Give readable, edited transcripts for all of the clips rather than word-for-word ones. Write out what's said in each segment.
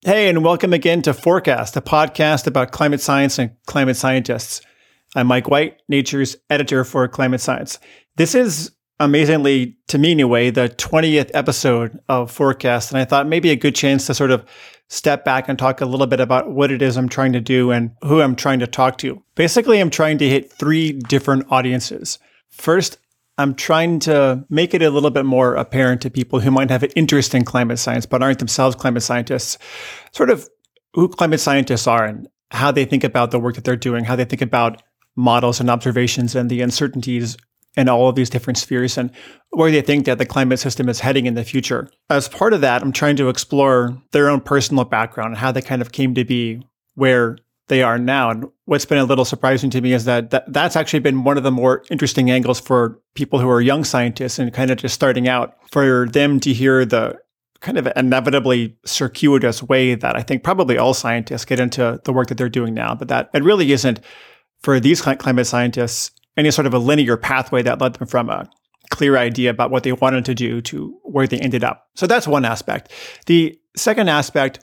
Hey, and welcome again to Forecast, a podcast about climate science and climate scientists. I'm Mike White, Nature's editor for Climate Science. This is, amazingly, to me anyway, the 20th episode of Forecast, and I thought maybe a good chance to sort of step back and talk a little bit about what it is I'm trying to do and who I'm trying to talk to. Basically, I'm trying to hit three different audiences. First, I'm trying to make it a little bit more apparent to people who might have an interest in climate science, but aren't themselves climate scientists, sort of who climate scientists are and how they think about the work that they're doing, how they think about models and observations and the uncertainties in all of these different spheres and where they think that the climate system is heading in the future. As part of that, I'm trying to explore their own personal background and how they kind of came to be where they are now. And what's been a little surprising to me is that's actually been one of the more interesting angles for people who are young scientists and kind of just starting out, for them to hear the kind of inevitably circuitous way that I think probably all scientists get into the work that they're doing now, but that it really isn't, for these climate scientists, any sort of a linear pathway that led them from a clear idea about what they wanted to do to where they ended up. So that's one aspect. The second aspect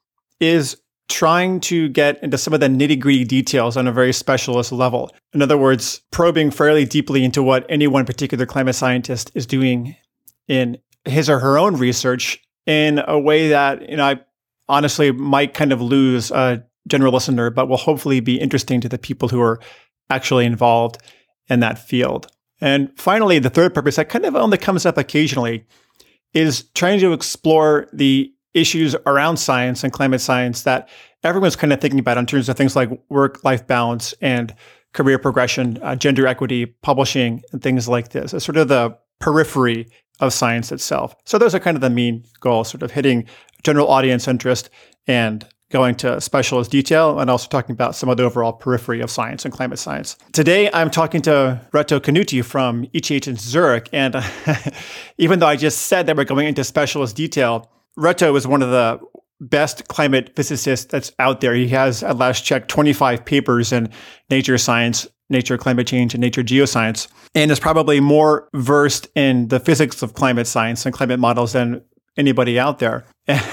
is trying to get into some of the nitty-gritty details on a very specialist level. In other words, probing fairly deeply into what any one particular climate scientist is doing in his or her own research in a way that, I honestly might kind of lose a general listener, but will hopefully be interesting to the people who are actually involved in that field. And finally, the third purpose that kind of only comes up occasionally is trying to explore the issues around science and climate science that everyone's kind of thinking about in terms of things like work-life balance and career progression, gender equity, publishing, and things like this. It's sort of the periphery of science itself. So those are kind of the main goals, sort of hitting general audience interest and going to specialist detail, and also talking about some of the overall periphery of science and climate science. Today, I'm talking to Reto Canuti from ETH in Zurich. And even though I just said that we're going into specialist detail, Reto is one of the best climate physicists that's out there. He has, at last check, 25 papers in Nature Science, Nature Climate Change, and Nature Geoscience, and is probably more versed in the physics of climate science and climate models than anybody out there.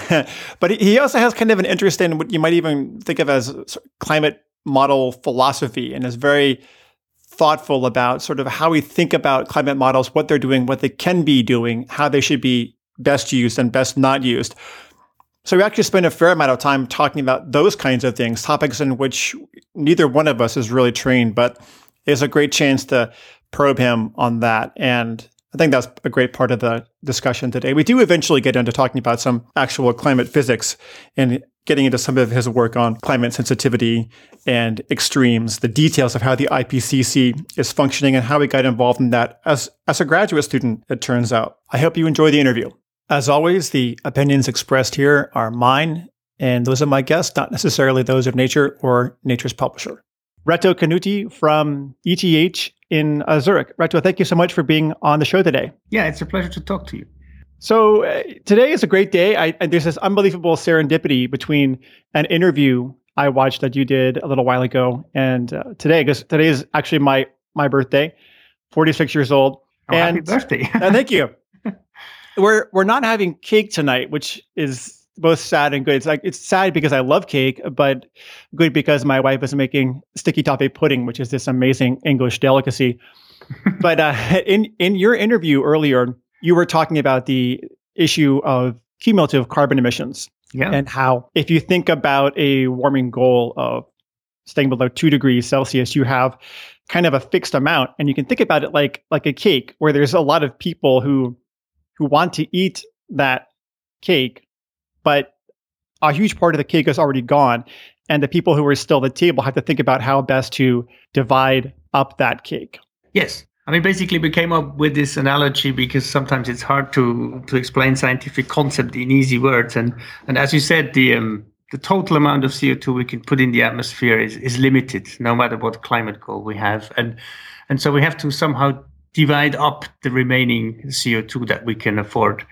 But he also has kind of an interest in what you might even think of as climate model philosophy, and is very thoughtful about sort of how we think about climate models, what they're doing, what they can be doing, how they should be best used and best not used. So we actually spend a fair amount of time talking about those kinds of things, topics in which neither one of us is really trained, but it's a great chance to probe him on that. And I think that's a great part of the discussion today. We do eventually get into talking about some actual climate physics and getting into some of his work on climate sensitivity and extremes, the details of how the IPCC is functioning and how we got involved in that as a graduate student, it turns out. I hope you enjoy the interview. As always, the opinions expressed here are mine, and those of my guests, not necessarily those of Nature or Nature's publisher. Reto Canuti from ETH in Zurich. Reto, thank you so much for being on the show today. Yeah, it's a pleasure to talk to you. So today is a great day. There's this unbelievable serendipity between an interview I watched that you did a little while ago and today, because today is actually my birthday, 46 years old. Oh, and happy birthday. Thank you. We're not having cake tonight, which is both sad and good. It's sad because I love cake, but good because my wife is making sticky toffee pudding, which is this amazing English delicacy. But in your interview earlier, you were talking about the issue of cumulative carbon emissions, and how if you think about a warming goal of staying below 2 degrees Celsius, you have kind of a fixed amount, and you can think about it like a cake, where there's a lot of people who want to eat that cake, but a huge part of the cake is already gone. And the people who are still at the table have to think about how best to divide up that cake. Yes. I mean, basically, we came up with this analogy because sometimes it's hard to explain scientific concept in easy words. And as you said, the total amount of CO2 we can put in the atmosphere is limited, no matter what climate goal we have. And so we have to somehow divide up the remaining CO2 that we can afford.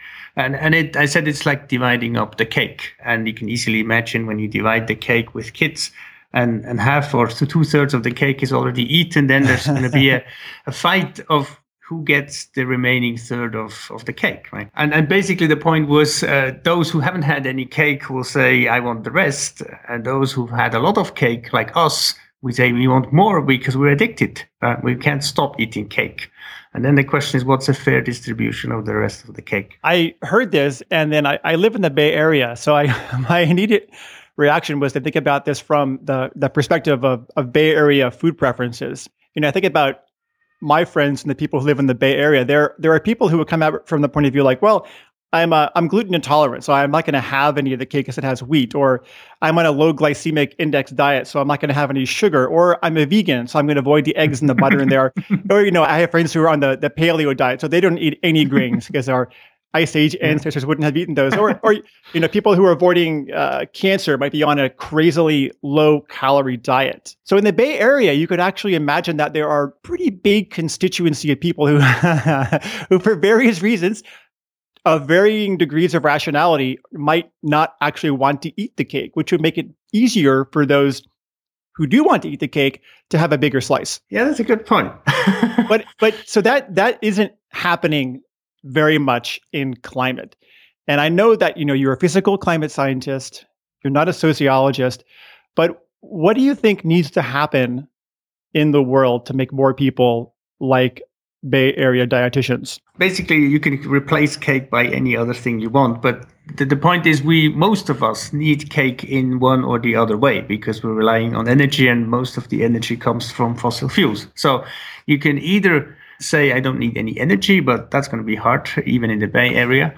I said it's like dividing up the cake. And you can easily imagine when you divide the cake with kids, and half or 2/3 of the cake is already eaten, then there's going to be a fight of who gets the remaining third of the cake, right? And basically the point was those who haven't had any cake will say, I want the rest. And those who've had a lot of cake, like us, we say we want more because we're addicted. We can't stop eating cake. And then the question is, what's a fair distribution of the rest of the cake? I heard this, and then I live in the Bay Area, so my immediate reaction was to think about this from the perspective of Bay Area food preferences. I think about my friends and the people who live in the Bay Area. There are people who would come out from the point of view like, well, I'm gluten intolerant, so I'm not going to have any of the cake because it has wheat, or I'm on a low glycemic index diet, so I'm not going to have any sugar, or I'm a vegan, so I'm going to avoid the eggs and the butter in there. Or, I have friends who are on the paleo diet, so they don't eat any grains because our Ice Age ancestors wouldn't have eaten those. Or people who are avoiding cancer might be on a crazily low calorie diet. So in the Bay Area, you could actually imagine that there are pretty big constituency of people who, who for various reasons, of varying degrees of rationality, might not actually want to eat the cake, which would make it easier for those who do want to eat the cake to have a bigger slice. Yeah, that's a good point. but so that isn't happening very much in climate. And I know that, you're a physical climate scientist, you're not a sociologist, but what do you think needs to happen in the world to make more people like Bay Area dietitians? Basically, you can replace cake by any other thing you want. But the point is most of us need cake in one or the other way because we're relying on energy, and most of the energy comes from fossil fuels. So you can either say, I don't need any energy, but that's going to be hard, even in the Bay Area.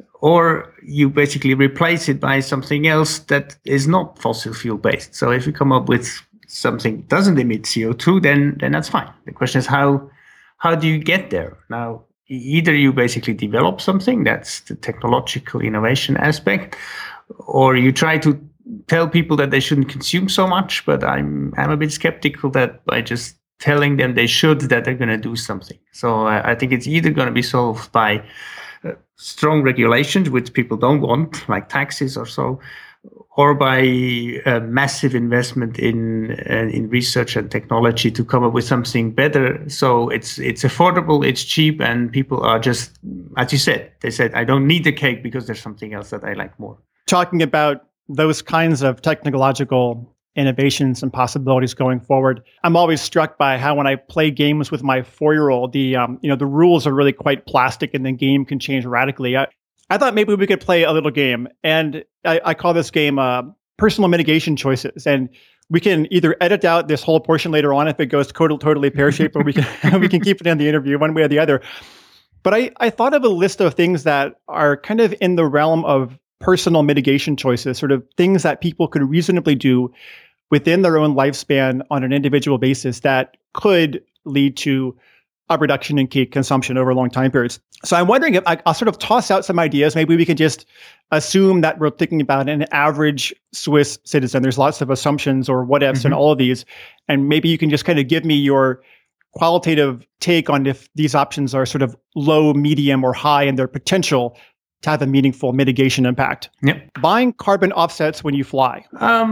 Or you basically replace it by something else that is not fossil fuel based. So if you come up with something that doesn't emit CO2, then that's fine. The question is how do you get there? Now, either you basically develop something, that's the technological innovation aspect, or you try to tell people that they shouldn't consume so much. But I'm a bit skeptical that by just telling them they should, that they're going to do something. So I think it's either going to be solved by strong regulations, which people don't want, like taxes or so, or by massive investment in research and technology to come up with something better. So it's affordable, it's cheap, and people are just, as you said, they said, I don't need the cake because there's something else that I like more. Talking about those kinds of technological innovations and possibilities going forward, I'm always struck by how when I play games with my 4-year-old, the rules are really quite plastic and the game can change radically. I thought maybe we could play a little game, and I call this game personal mitigation choices. And we can either edit out this whole portion later on if it goes totally pear-shaped, or we can keep it in the interview one way or the other. But I thought of a list of things that are kind of in the realm of personal mitigation choices, sort of things that people could reasonably do within their own lifespan on an individual basis that could lead to a reduction in cake consumption over long time periods. So I'm wondering if I'll sort of toss out some ideas. Maybe we can just assume that we're thinking about an average Swiss citizen. There's lots of assumptions or what ifs in all of these. And maybe you can just kind of give me your qualitative take on if these options are sort of low, medium, or high in their potential to have a meaningful mitigation impact. Yep. Buying carbon offsets when you fly.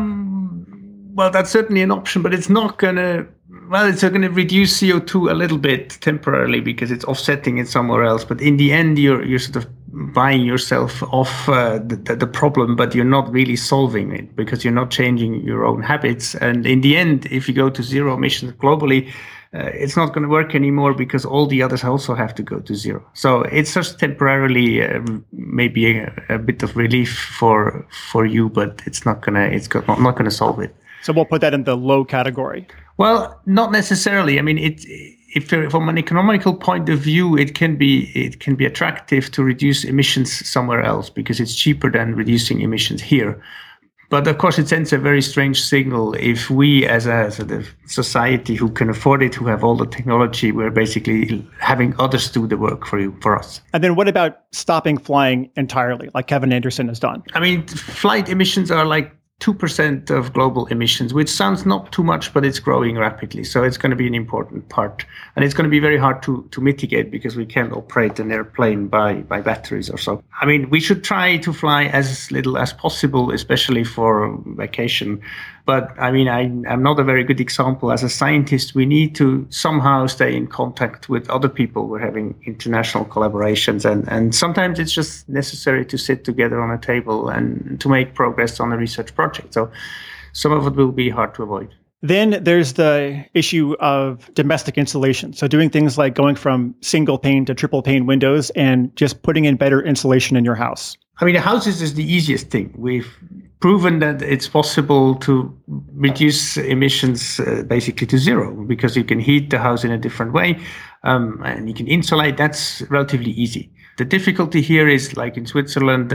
Well, that's certainly an option, but it's going to reduce CO2 a little bit temporarily because it's offsetting it somewhere else. But in the end, you're sort of buying yourself off the problem, but you're not really solving it because you're not changing your own habits. And in the end, if you go to zero emissions globally, it's not going to work anymore because all the others also have to go to zero. So it's just temporarily maybe a bit of relief for you, but it's not going to solve it. So we'll put that in the low category. Well, not necessarily. I mean, if from an economical point of view, it can be attractive to reduce emissions somewhere else because it's cheaper than reducing emissions here. But of course, it sends a very strange signal if we, as a sort of society who can afford it, who have all the technology, we're basically having others do the work for us. And then what about stopping flying entirely, like Kevin Anderson has done? I mean, flight emissions are like 2% of global emissions, which sounds not too much, but it's growing rapidly. So it's going to be an important part. And it's going to be very hard to mitigate because we can't operate an airplane by batteries or so. I mean, we should try to fly as little as possible, especially for vacation. But I mean, I'm not a very good example. As a scientist, we need to somehow stay in contact with other people. We're having international collaborations, and sometimes it's just necessary to sit together on a table and to make progress on a research project. So some of it will be hard to avoid. Then there's the issue of domestic insulation. So doing things like going from single pane to triple pane windows and just putting in better insulation in your house. I mean, the houses is the easiest thing. We've proven that it's possible to reduce emissions basically to zero because you can heat the house in a different way and you can insulate. That's relatively easy. The difficulty here is, like in Switzerland,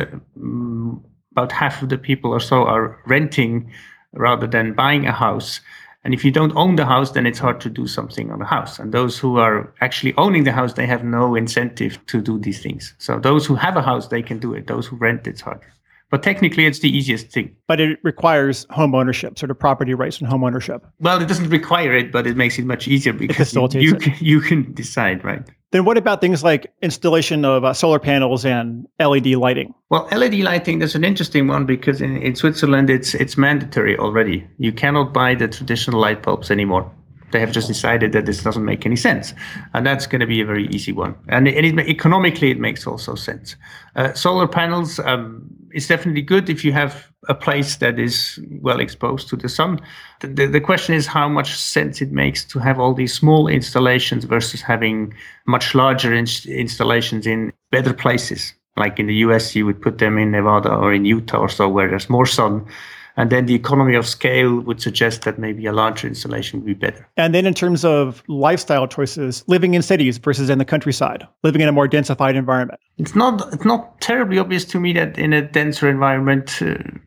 about half of the people or so are renting rather than buying a house. And if you don't own the house, then it's hard to do something on the house. And those who are actually owning the house, they have no incentive to do these things. So those who have a house, they can do it. Those who rent, it's harder. But technically, it's the easiest thing. But it requires home ownership, sort of property rights and home ownership. Well, it doesn't require it, but it makes it much easier because you can decide, right? Then what about things like installation of solar panels and LED lighting? Well, LED lighting, that's an interesting one because in Switzerland, it's mandatory already. You cannot buy the traditional light bulbs anymore. They have just decided that this doesn't make any sense. And that's going to be a very easy one. And economically, it makes also sense. Solar panels, it's definitely good if you have a place that is well exposed to the sun. The question is how much sense it makes to have all these small installations versus having much larger installations in better places. Like in the US, you would put them in Nevada or in Utah or so, where there's more sun. And then the economy of scale would suggest that maybe a larger installation would be better. And then in terms of lifestyle choices, living in cities versus in the countryside, living in a more densified environment. It's not terribly obvious to me that in a denser environment,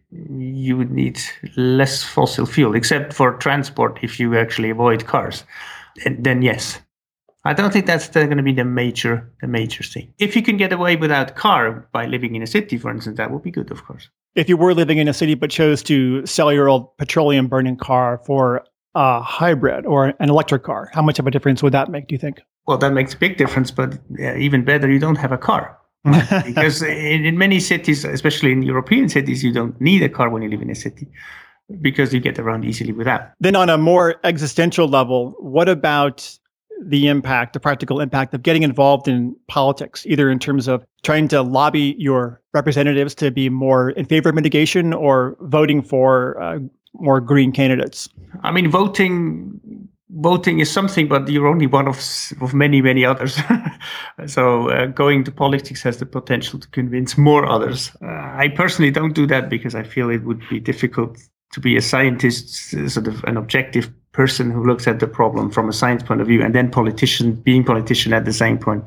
you would need less fossil fuel, except for transport if you actually avoid cars. And then yes. I don't think that's going to be the major thing. If you can get away without car by living in a city, for instance, that would be good, of course. If you were living in a city but chose to sell your old petroleum burning car for a hybrid or an electric car, how much of a difference would that make, do you think? Well, that makes a big difference, but even better, you don't have a car. Because in many cities, especially in European cities, you don't need a car when you live in a city because you get around easily without. Then on a more existential level, what about the practical impact of getting involved in politics, either in terms of trying to lobby your representatives to be more in favor of mitigation or voting for more green candidates? I mean, voting is something, but you're only one of many, many others. So going to politics has the potential to convince more others. I personally don't do that because I feel it would be difficult to be a scientist, sort of an objective person who looks at the problem from a science point of view, and then being politician at the same point.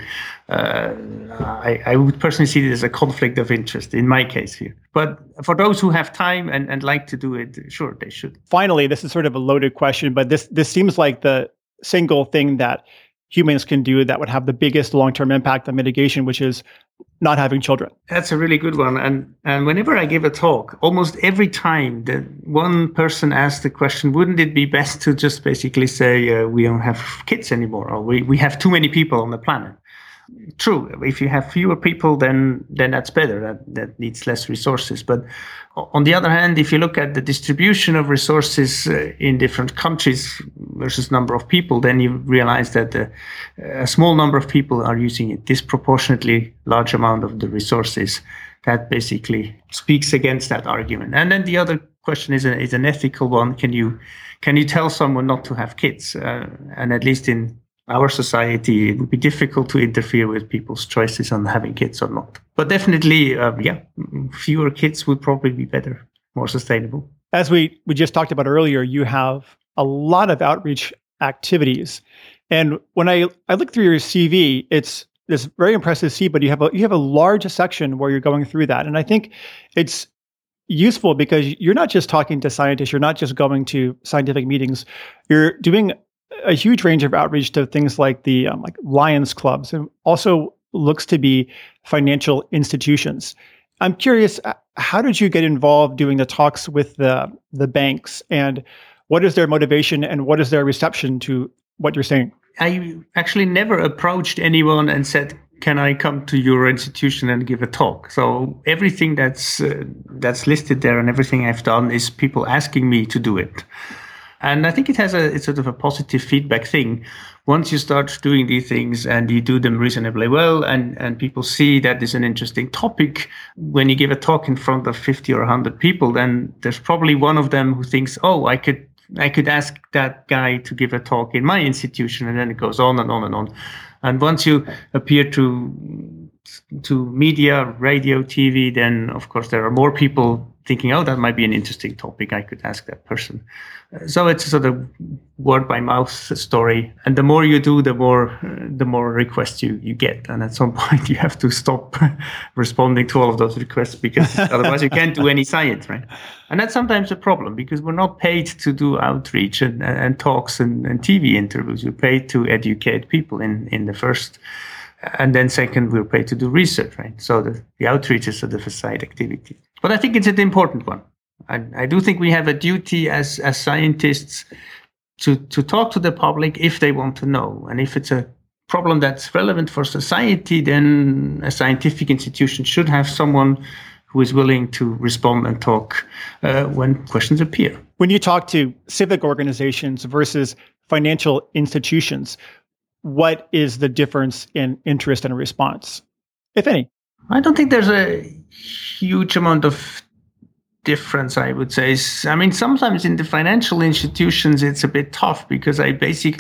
I would personally see it as a conflict of interest in my case here. But for those who have time and like to do it, sure, they should. Finally, this is sort of a loaded question, but this seems like the single thing that humans can do that would have the biggest long-term impact on mitigation, which is not having children. That's a really good one. And whenever I give a talk, almost every time that one person asks the question, wouldn't it be best to just basically say we don't have kids anymore, or we have too many people on the planet? True, if you have fewer people, then that's better. That needs less resources. But on the other hand, if you look at the distribution of resources in different countries versus number of people, then you realize that a small number of people are using a disproportionately large amount of the resources. That basically speaks against that argument. And then the other question is an ethical one. Can you tell someone not to have kids? And at least in our society, it would be difficult to interfere with people's choices on having kids or not. But definitely, fewer kids would probably be better, more sustainable. As we just talked about earlier, you have a lot of outreach activities. And when I look through your CV, it's this very impressive CV, but you have a large section where you're going through that. And I think it's useful because you're not just talking to scientists, you're not just going to scientific meetings, you're doing a huge range of outreach to things like the like Lions clubs, and also looks to be financial institutions. I'm curious, how did you get involved doing the talks with the banks, and what is their motivation and what is their reception to what you're saying? I actually never approached anyone and said, can I come to your institution and give a talk? So everything that's listed there and everything I've done is people asking me to do it. And I think it's sort of a positive feedback thing. Once you start doing these things and you do them reasonably well and people see that is an interesting topic, when you give a talk in front of 50 or 100 people, then there's probably one of them who thinks, oh, I could ask that guy to give a talk in my institution, and then it goes on and on and on. And once you appear to media, radio, TV, then of course there are more people thinking, oh, that might be an interesting topic. I could ask that person. So it's a sort of word by mouth story. And the more you do, the more requests you get. And at some point you have to stop responding to all of those requests, because otherwise you can't do any science, right? And that's sometimes a problem, because we're not paid to do outreach and talks and TV interviews. We're paid to educate people in the first. And then second, we're paid to do research, right? So the outreach is sort of a side activity. But I think it's an important one. I do think we have a duty as scientists to talk to the public if they want to know. And if it's a problem that's relevant for society, then a scientific institution should have someone who is willing to respond and talk when questions appear. When you talk to civic organizations versus financial institutions, what is the difference in interest and response, if any? I don't think there's a huge amount of difference, I would say. I mean, sometimes in the financial institutions, it's a bit tough, because the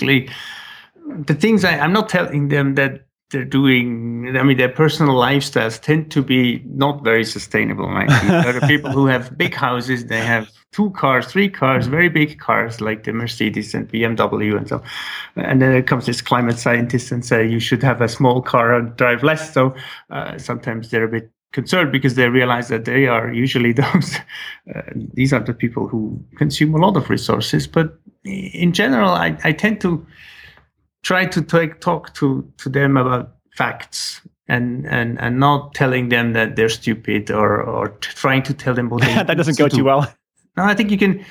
things I'm not telling them that they're doing, I mean, their personal lifestyles tend to be not very sustainable, right? There are people who have big houses, they have 2 cars, 3 cars, very big cars like the Mercedes and BMW and so. And then there comes this climate scientist and say you should have a small car and drive less. So sometimes they're a bit concerned, because they realize that they are usually these are the people who consume a lot of resources. But in general, I tend to try to talk to them about facts and not telling them that they're stupid or trying to tell them what they that doesn't go too well. No, I think you can.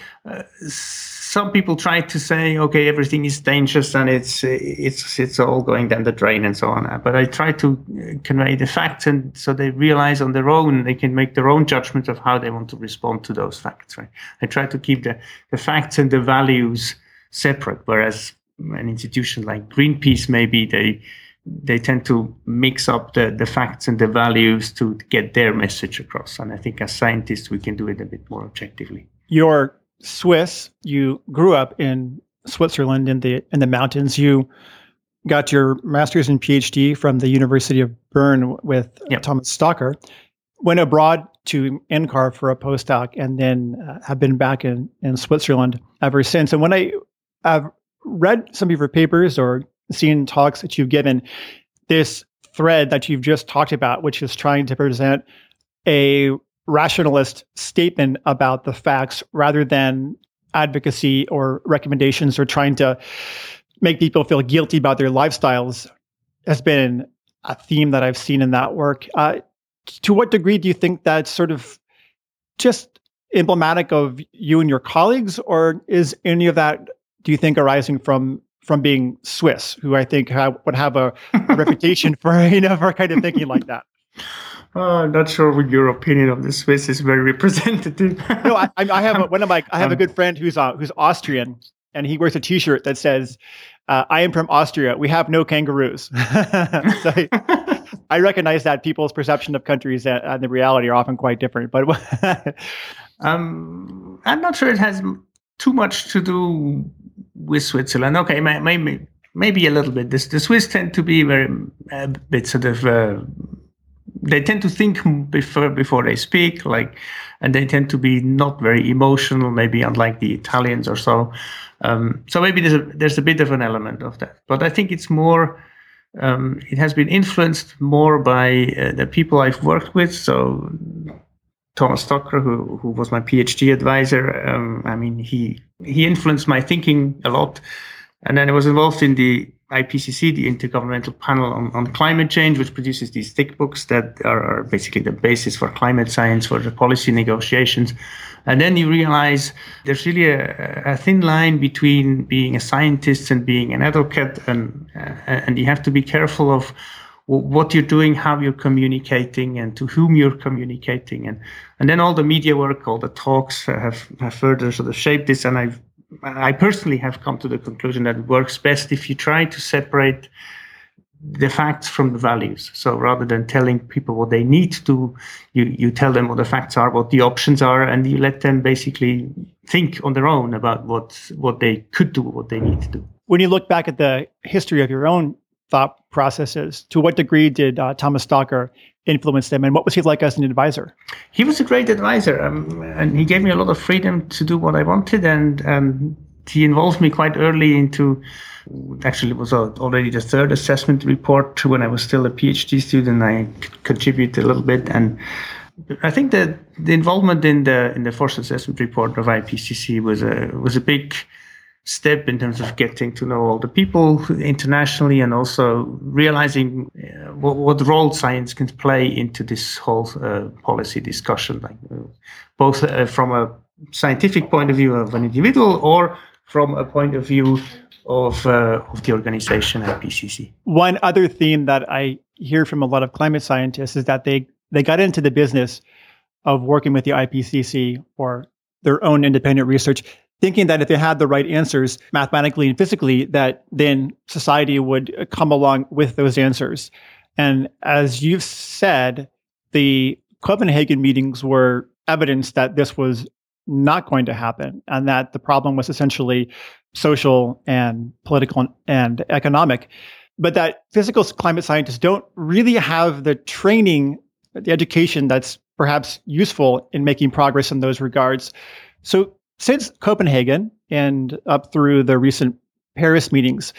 Some people try to say, okay, everything is dangerous and it's all going down the drain and so on. But I try to convey the facts, and so they realize on their own, they can make their own judgment of how they want to respond to those facts. Right? I try to keep the facts and the values separate, whereas an institution like Greenpeace, maybe they tend to mix up the facts and the values to get their message across. And I think as scientists, we can do it a bit more objectively. You're Swiss. You grew up in Switzerland in the mountains. You got your master's and PhD from the University of Bern with Thomas Stocker. Went abroad to NCAR for a postdoc, and then have been back in Switzerland ever since. And when I've read some of your papers or seen talks that you've given, this thread that you've just talked about, which is trying to present a rationalist statement about the facts rather than advocacy or recommendations, or trying to make people feel guilty about their lifestyles, has been a theme that I've seen in that work. To what degree do you think that's sort of just emblematic of you and your colleagues, or is any of that, do you think, arising from being Swiss, who I think would have a reputation for for kind of thinking like that? I'm not sure what your opinion of the Swiss is very representative. No, I have a good friend who's Austrian, and he wears a T-shirt that says, "I am from Austria. We have no kangaroos." So I recognize that people's perception of countries and the reality are often quite different. But I'm not sure it has too much to do with Switzerland. Okay, maybe a little bit. The Swiss tend to be a bit sort of. They tend to think before they speak, and they tend to be not very emotional, maybe unlike the Italians or so. So maybe there's a bit of an element of that. But I think it's more. It has been influenced more by the people I've worked with. So Thomas Stocker, who was my PhD advisor, he influenced my thinking a lot. And then I was involved in the IPCC, the Intergovernmental Panel on Climate Change, which produces these thick books that are basically the basis for climate science, for the policy negotiations. And then you realize there's really a thin line between being a scientist and being an advocate, and you have to be careful of what you're doing, how you're communicating, and to whom you're communicating, and then all the media work, all the talks have further sort of shaped this. And I personally have come to the conclusion that it works best if you try to separate the facts from the values. So rather than telling people what they need to do, you tell them what the facts are, what the options are, and you let them basically think on their own about what they could do, what they need to do. When you look back at the history of your own thought processes, to what degree did Thomas Stalker influence them, and what was he like as an advisor? He was a great advisor, and he gave me a lot of freedom to do what I wanted, and he involved me quite early into, actually it was already the third assessment report when I was still a PhD student. I contributed a little bit, and I think that the involvement in the forced assessment report of IPCC was a big step in terms of getting to know all the people internationally, and also realizing what role science can play into this whole policy discussion, both from a scientific point of view of an individual or from a point of view of the organization IPCC. One other theme that I hear from a lot of climate scientists is that they got into the business of working with the IPCC or their own independent research, thinking that if they had the right answers mathematically and physically, that then society would come along with those answers. And as you've said, the Copenhagen meetings were evidence that this was not going to happen, and that the problem was essentially social and political and economic, but that physical climate scientists don't really have the training, the education that's perhaps useful in making progress in those regards. So since Copenhagen and up through the recent Paris meetings,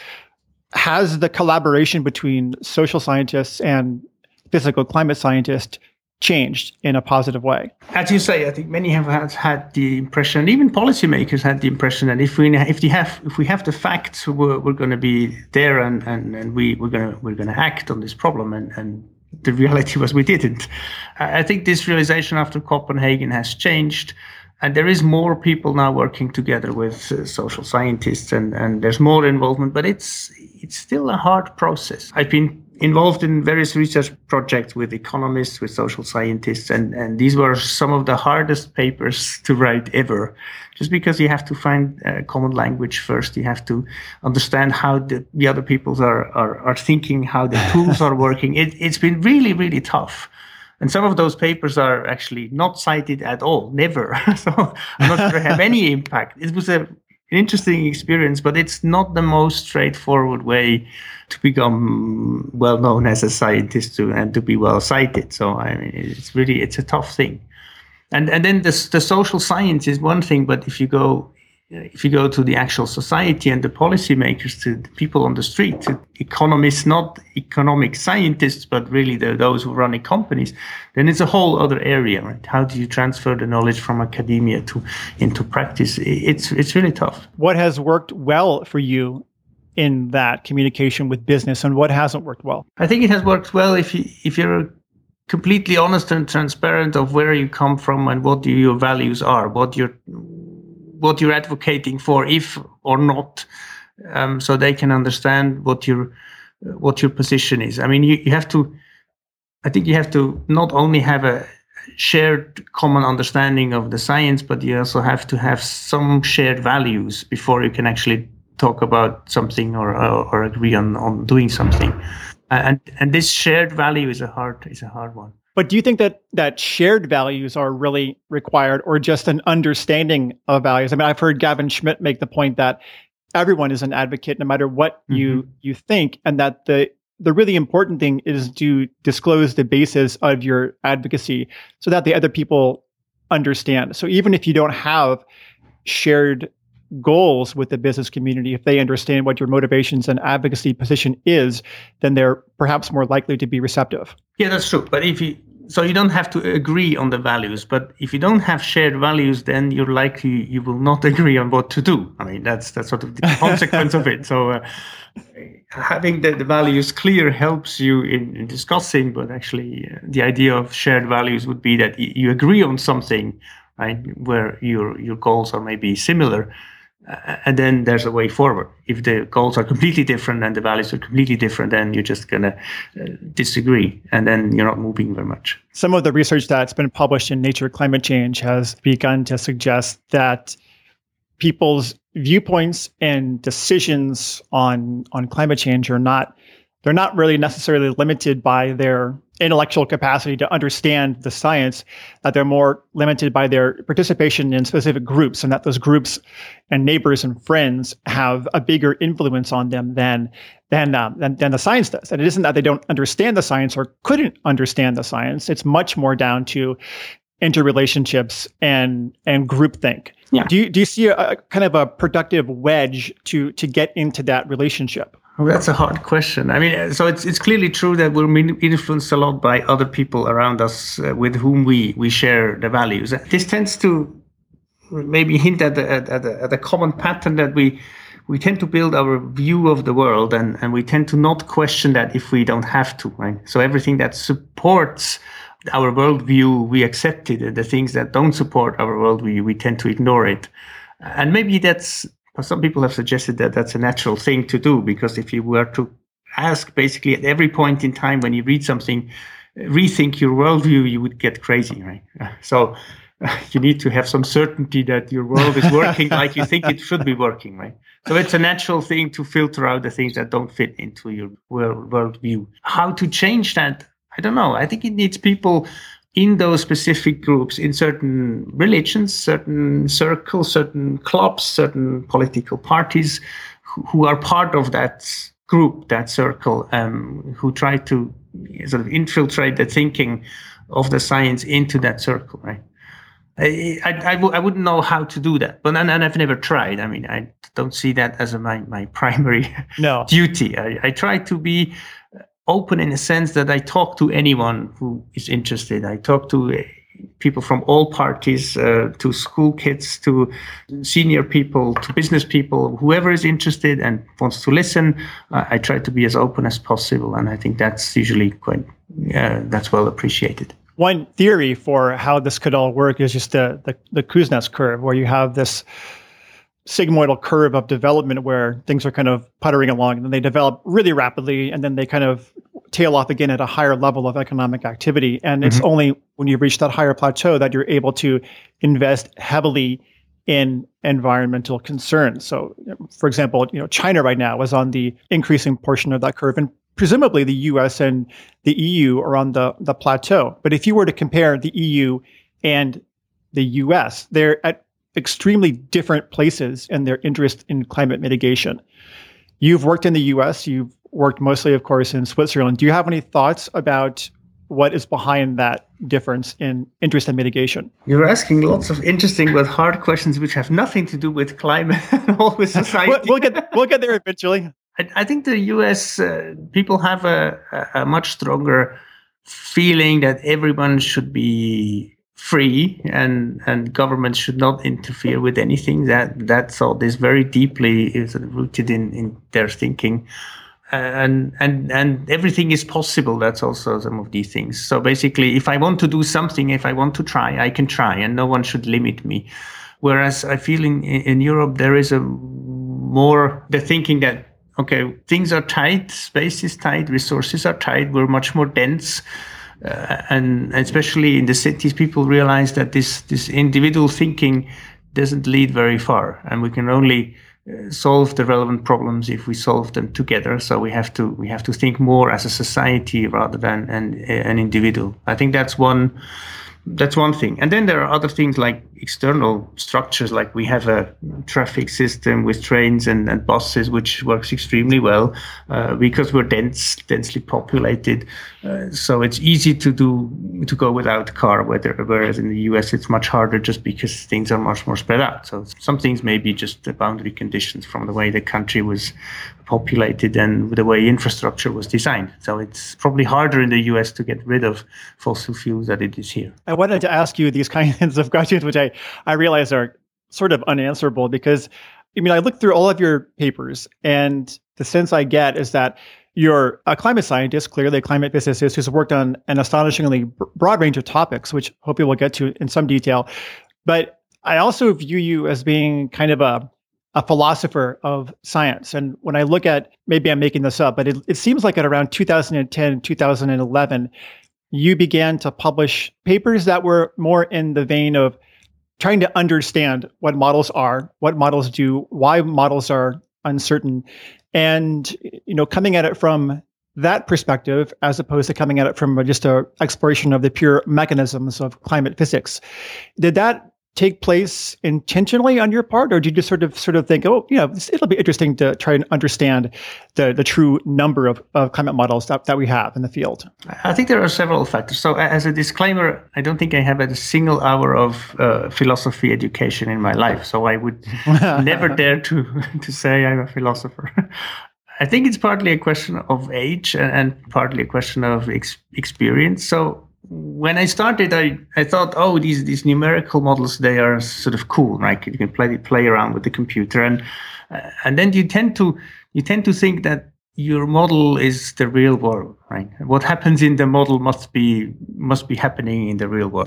has the collaboration between social scientists and physical climate scientists changed in a positive way? As you say, I think many have had the impression, even policymakers had the impression, that if we have the facts, we're going to be there and we're going to act on this problem. And the reality was we didn't. I think this realization after Copenhagen has changed. And there is more people now working together with social scientists, and there's more involvement, but it's still a hard process. I've been involved in various research projects with economists, with social scientists, and these were some of the hardest papers to write ever, just because you have to find a common language first. You have to understand how the other people are thinking, how the tools are working. It's been really, really tough. And some of those papers are actually not cited at all, never. So I'm not sure they have any impact. It was an interesting experience, but it's not the most straightforward way to become well known as a scientist and to be well cited. So I mean, it's a tough thing. And then the social science is one thing, but if you go to the actual society and the policymakers, to the people on the street, to economists, not economic scientists, but really those who run companies, then it's a whole other area, right? How do you transfer the knowledge from academia into practice? It's really tough. What has worked well for you in that communication with business, and what hasn't worked well? I think it has worked well if you're completely honest and transparent of where you come from and what your values are, what you're advocating for, if or not, so they can understand what your position is. I mean, you have to not only have a shared common understanding of the science, but you also have to have some shared values before you can actually talk about something or agree on doing something. And this shared value is a hard one. But do you think that shared values are really required, or just an understanding of values? I mean, I've heard Gavin Schmidt make the point that everyone is an advocate no matter what you think, and that the really important thing is to disclose the basis of your advocacy so that the other people understand. So even if you don't have shared goals with the business community, if they understand what your motivations and advocacy position is, then they're perhaps more likely to be receptive. Yeah, that's true. But so you don't have to agree on the values, but if you don't have shared values, then you're likely you will not agree on what to do. I mean, that's sort of the consequence of it. So having the values clear helps you in discussing, but actually the idea of shared values would be that you agree on something, right, where your goals are maybe similar. And then there's a way forward. If the goals are completely different and the values are completely different, then you're just going to disagree. And then you're not moving very much. Some of the research that's been published in Nature Climate Change has begun to suggest that people's viewpoints and decisions on climate change they're not really necessarily limited by their intellectual capacity to understand the science, that they're more limited by their participation in specific groups, and that those groups and neighbors and friends have a bigger influence on them than the science does. And it isn't that they don't understand the science or couldn't understand the science. It's much more down to interrelationships and groupthink. Yeah. Do you see a kind of a productive wedge to get into that relationship? Well, that's a hard question. I mean, so it's clearly true that we're influenced a lot by other people around us with whom we share the values. This tends to maybe hint at a common pattern that we tend to build our view of the world, and we tend to not question that if we don't have to, right? So everything that supports our worldview, we accept it, and the things that don't support our worldview, we tend to ignore it. And maybe some people have suggested that that's a natural thing to do, because if you were to ask basically at every point in time when you read something, rethink your worldview, you would get crazy, right? So you need to have some certainty that your world is working like you think it should be working, right? So it's a natural thing to filter out the things that don't fit into your worldview. How to change that? I don't know. I think it needs people in those specific groups, in certain religions, certain circles, certain clubs, certain political parties, who are part of that group, that circle, who try to sort of infiltrate the thinking of the science into that circle, right? I wouldn't know how to do that, and I've never tried. I mean, I don't see that as my primary duty. I try to be open in a sense that I talk to anyone who is interested. I talk to people from all parties, to school kids, to senior people, to business people, whoever is interested and wants to listen. I try to be as open as possible, and I think that's usually that's well appreciated. One theory for how this could all work is just the Kuznets curve, where you have this sigmoidal curve of development where things are kind of puttering along, and then they develop really rapidly, and then they kind of tail off again at a higher level of economic activity. And it's only when you reach that higher plateau that you're able to invest heavily in environmental concerns. So, for example, China right now is on the increasing portion of that curve, and presumably the US and the EU are on the plateau. But if you were to compare the EU and the US, they're at extremely different places in their interest in climate mitigation. You've worked in the US, you've worked mostly, of course, in Switzerland. Do you have any thoughts about what is behind that difference in interest in mitigation? You're asking lots of interesting but hard questions which have nothing to do with climate and all with society. we'll get there eventually. I think the US people have a much stronger feeling that everyone should be free and governments should not interfere with anything. That thought is very deeply rooted in their thinking. And everything is possible. That's also some of these things. So basically, if I want to do something, if I want to try, I can try, and no one should limit me. Whereas I feel in Europe, there is the thinking that, okay, things are tight, space is tight, resources are tight, we're much more dense. And especially in the cities, people realize that this individual thinking doesn't lead very far, and we can only solve the relevant problems if we solve them together. So we have to think more as a society rather than an individual. I think that's one thing. And then there are other things like external structures, like we have a traffic system with trains and buses, which works extremely well because we're densely populated. So it's easy to go without a car, whereas in the US it's much harder just because things are much more spread out. So some things may be just the boundary conditions from the way the country was populated and the way infrastructure was designed. So it's probably harder in the US to get rid of fossil fuels than it is here. I wanted to ask you these kinds of questions, which I realize are sort of unanswerable, because I looked through all of your papers, and the sense I get is that you're a climate scientist, clearly a climate physicist who's worked on an astonishingly broad range of topics, which hopefully we'll get to in some detail. But I also view you as being kind of a a philosopher of science. And when I look at, maybe I'm making this up, but it seems like at around 2010, 2011, you began to publish papers that were more in the vein of trying to understand what models are, what models do, why models are uncertain, and coming at it from that perspective, as opposed to coming at it from just a exploration of the pure mechanisms of climate physics. Did that take place intentionally on your part, or did you just sort of think, it'll be interesting to try and understand the true number of climate models that we have in the field? I think there are several factors. So as a disclaimer, I don't think I have had a single hour of philosophy education in my life. So I would never dare to say I'm a philosopher. I think it's partly a question of age and partly a question of experience. So when I started, I thought, these numerical models, they are sort of cool, right? You can play around with the computer, and then you tend to think that your model is the real world, right? What happens in the model must be happening in the real world.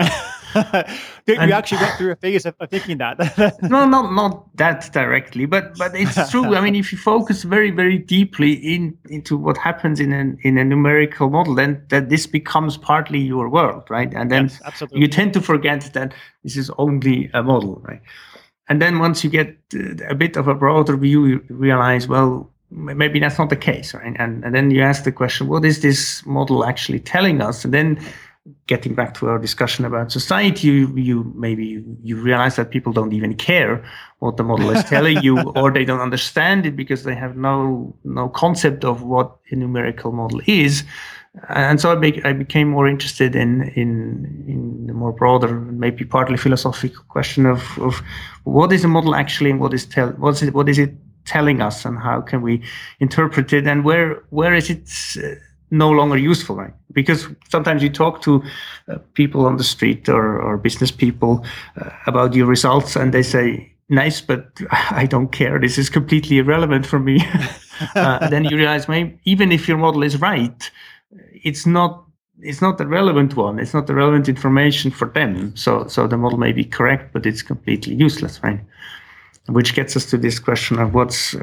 You actually went through a phase of thinking that. No, not that directly, but it's true. I mean, if you focus very, very deeply into what happens in a numerical model, then that this becomes partly your world, right? And then you tend to forget that this is only a model, right? And then once you get a bit of a broader view, you realize, well, maybe that's not the case, right? And then you ask the question, what is this model actually telling us? And then getting back to our discussion about society, you realize that people don't even care what the model is telling you, or they don't understand it because they have no concept of what a numerical model is. And so I became more interested in the more broader, maybe partly philosophical question of what is a model actually, and what is it telling us, and how can we interpret it, and where is it no longer useful, right? Because sometimes you talk to people on the street or business people about your results, and they say, nice, but I don't care. This is completely irrelevant for me. Then you realize, maybe even if your model is right, it's not the relevant one. It's not the relevant information for them. So the model may be correct, but it's completely useless, right? Which gets us to this question of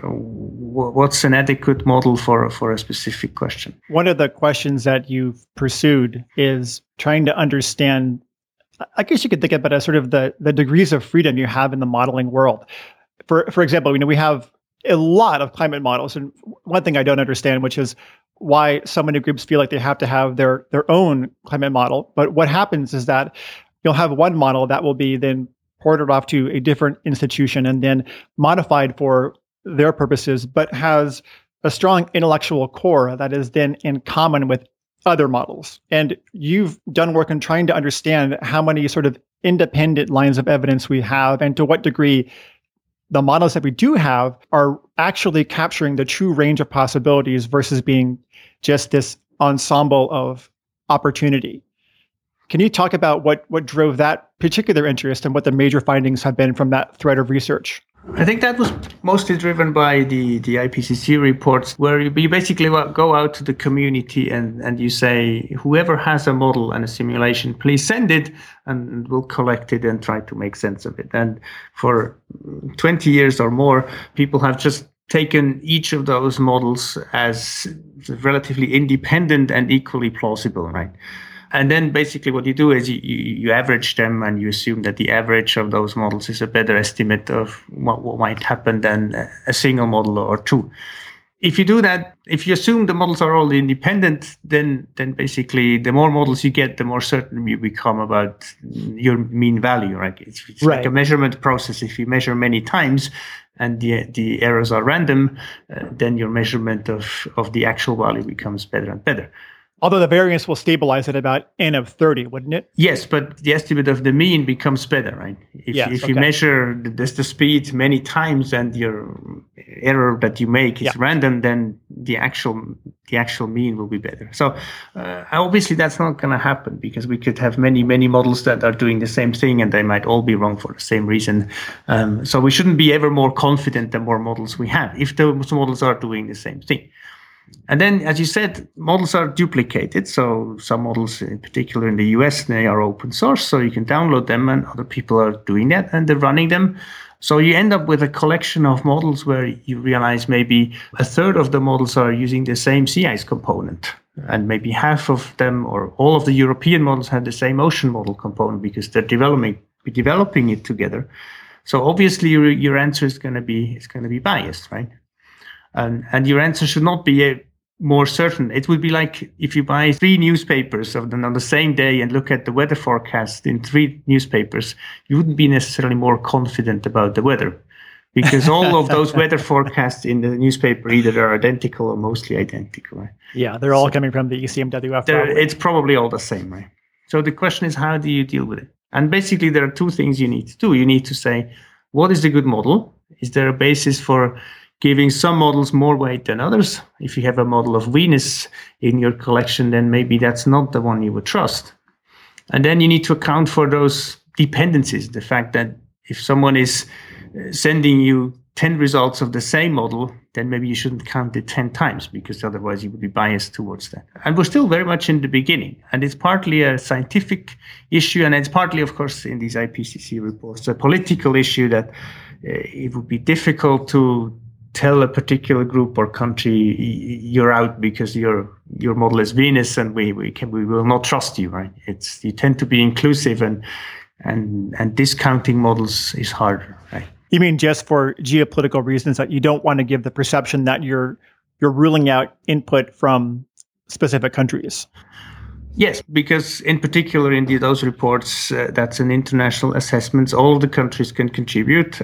what's an adequate model for a specific question. One of the questions that you've pursued is trying to understand, I guess you could think about it as sort of the degrees of freedom you have in the modeling world. For example, we have a lot of climate models, and one thing I don't understand, which is why so many groups feel like they have to have their own climate model. But what happens is that you'll have one model that will be then ported off to a different institution and then modified for their purposes, but has a strong intellectual core that is then in common with other models. And you've done work in trying to understand how many sort of independent lines of evidence we have, and to what degree the models that we do have are actually capturing the true range of possibilities versus being just this ensemble of opportunity. Can you talk about what drove that particular interest and what the major findings have been from that thread of research? I think that was mostly driven by the IPCC reports, where you basically go out to the community and you say, whoever has a model and a simulation, please send it, and we'll collect it and try to make sense of it. And for 20 years or more, people have just taken each of those models as relatively independent and equally plausible, right? And then basically what you do is you average them, and you assume that the average of those models is a better estimate of what might happen than a single model or two. If you do that, if you assume the models are all independent, then basically the more models you get, the more certain you become about your mean value, right? It's right. Like a measurement process. If you measure many times and the errors are random, then your measurement of the actual value becomes better and better. Although the variance will stabilize at about n of 30, wouldn't it? Yes, but the estimate of the mean becomes better, right? If you measure the speed many times and your error that you make is random, then the actual mean will be better. So obviously that's not going to happen, because we could have many models that are doing the same thing, and they might all be wrong for the same reason. So we shouldn't be ever more confident the more models we have, if those models are doing the same thing. And then, as you said, models are duplicated. So some models, in particular in the US, they are open source, so you can download them, and other people are doing that and they're running them. So you end up with a collection of models where you realize maybe a third of the models are using the same sea ice component, and maybe half of them or all of the European models have the same ocean model component because they're developing it together. So obviously your answer is going to be biased, right? And your answer should not be more certain. It would be like if you buy 3 newspapers on the same day and look at the weather forecast in 3 newspapers, you wouldn't be necessarily more confident about the weather, because all of those weather forecasts in the newspaper either are identical or mostly identical. Right? Yeah, they're all coming from the ECMWF. It's probably all the same, right? So the question is, how do you deal with it? And basically, there are 2 things you need to do. You need to say, what is the good model? Is there a basis for giving some models more weight than others? If you have a model of Venus in your collection, then maybe that's not the one you would trust. And then you need to account for those dependencies. The fact that if someone is sending you 10 results of the same model, then maybe you shouldn't count it 10 times, because otherwise you would be biased towards that. And we're still very much in the beginning. And it's partly a scientific issue, and it's partly, of course, in these IPCC reports, a political issue that it would be difficult to tell a particular group or country you're out because your model is Venus and we will not trust you, right? You tend to be inclusive, and discounting models is harder, right? You mean just for geopolitical reasons, that you don't want to give the perception that you're ruling out input from specific countries? Yes, because in particular in those reports, that's an international assessment. All of the countries can contribute,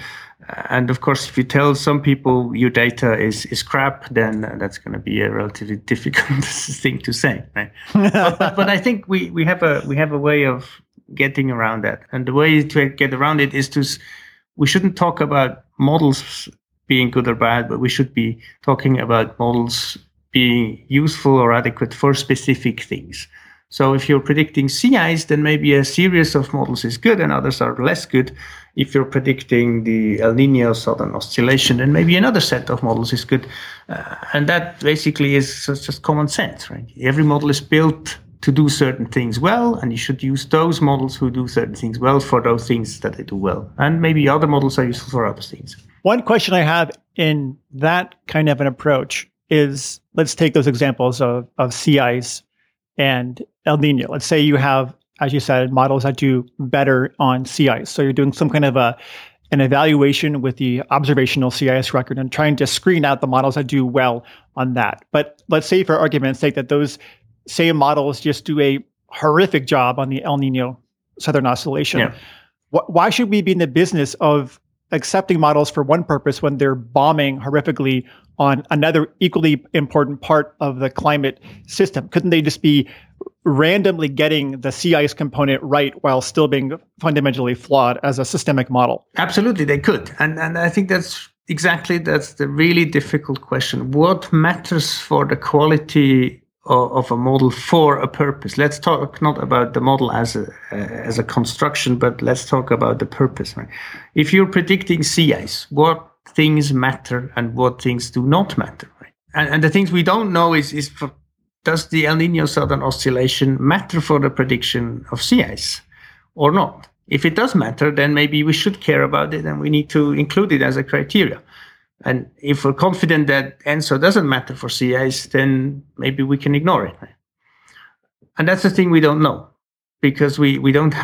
and of course, if you tell some people your data is crap, then that's going to be a relatively difficult thing to say, right? but I think we have a way of getting around that, and the way to get around it is we shouldn't talk about models being good or bad, but we should be talking about models being useful or adequate for specific things. So if you're predicting sea ice, then maybe a series of models is good and others are less good. If you're predicting the El Niño Southern Oscillation, then maybe another set of models is good. And that basically is just common sense, right? Every model is built to do certain things well, and you should use those models who do certain things well for those things that they do well. And maybe other models are useful for other things. One question I have in that kind of an approach is, let's take those examples of sea ice and El Niño. Let's say you have, as you said, models that do better on sea ice. So you're doing some kind of an evaluation with the observational sea ice record and trying to screen out the models that do well on that. But let's say, for argument's sake, that those same models just do a horrific job on the El Niño Southern Oscillation. Yeah. Why should we be in the business of accepting models for one purpose when they're bombing horrifically on another equally important part of the climate system? Couldn't they just be randomly getting the sea ice component right while still being fundamentally flawed as a systemic model? Absolutely, they could. And I think that's the really difficult question. What matters for the quality of a model for a purpose? Let's talk not about the model as a construction, but let's talk about the purpose. Right? If you're predicting sea ice, what things matter and what things do not matter? Right? And the things we don't know is does the El Niño Southern Oscillation matter for the prediction of sea ice or not? If it does matter, then maybe we should care about it and we need to include it as a criteria. And if we're confident that ENSO doesn't matter for sea ice, then maybe we can ignore it. Right? And that's the thing we don't know, because we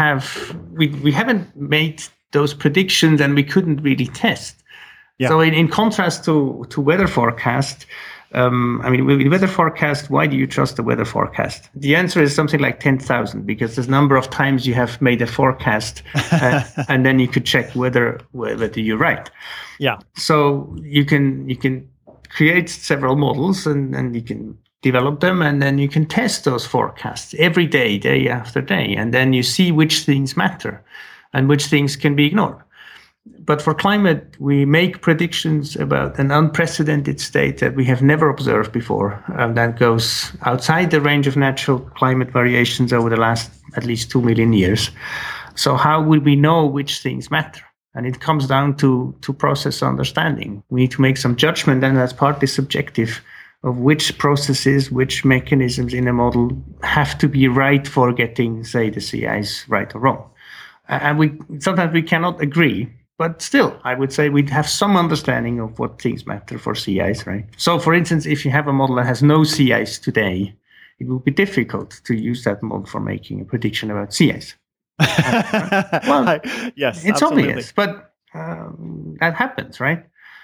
haven't made those predictions and we couldn't really test. Yeah. So in contrast to weather forecast, with weather forecast, why do you trust the weather forecast? The answer is something like 10,000, because there's a number of times you have made a forecast and then you could check whether you're right. Yeah. So you can create several models and you can develop them, and then you can test those forecasts every day, day after day, and then you see which things matter and which things can be ignored. But for climate, we make predictions about an unprecedented state that we have never observed before, and that goes outside the range of natural climate variations over the last at least 2 million years. So how will we know which things matter? And it comes down to process understanding. We need to make some judgment, and that's partly subjective, of which processes, which mechanisms in a model have to be right for getting, say, the sea ice right or wrong. And sometimes we cannot agree. But still, I would say we'd have some understanding of what things matter for sea ice, right? So, for instance, if you have a model that has no sea ice today, it will be difficult to use that model for making a prediction about sea ice. Well, yes, it's absolutely. obvious, but that happens, right?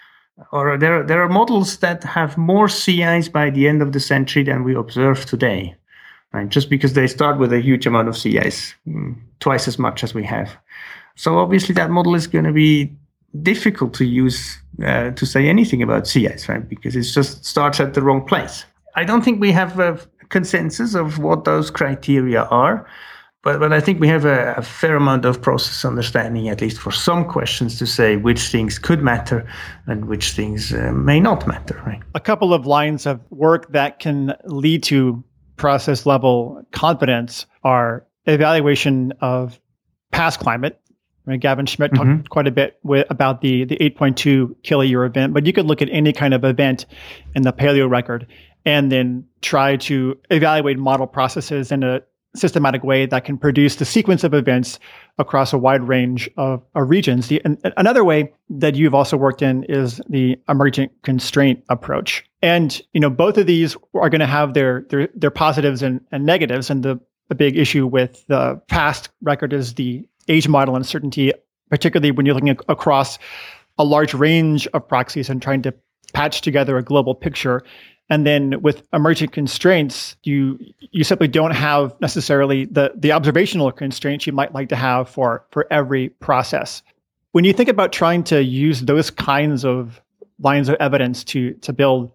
Or there are models that have more sea ice by the end of the century than we observe today, right? Just because they start with a huge amount of sea ice, twice as much as we have. So obviously that model is going to be difficult to use to say anything about sea ice, right? Because it just starts at the wrong place. I don't think we have a consensus of what those criteria are, but I think we have a fair amount of process understanding, at least for some questions, to say which things could matter and which things may not matter, right? A couple of lines of work that can lead to process level confidence are evaluation of past climate. Right, Gavin Schmidt talked quite a bit about the 8.2 kiloyear event, but you could look at any kind of event in the paleo record and then try to evaluate model processes in a systematic way that can produce the sequence of events across a wide range of regions. Another way that you've also worked in is the emergent constraint approach. And both of these are going to have their positives and negatives. And the big issue with the past record is the age model uncertainty, particularly when you're looking across a large range of proxies and trying to patch together a global picture. And then with emergent constraints, you simply don't have necessarily the observational constraints you might like to have for every process. When you think about trying to use those kinds of lines of evidence to build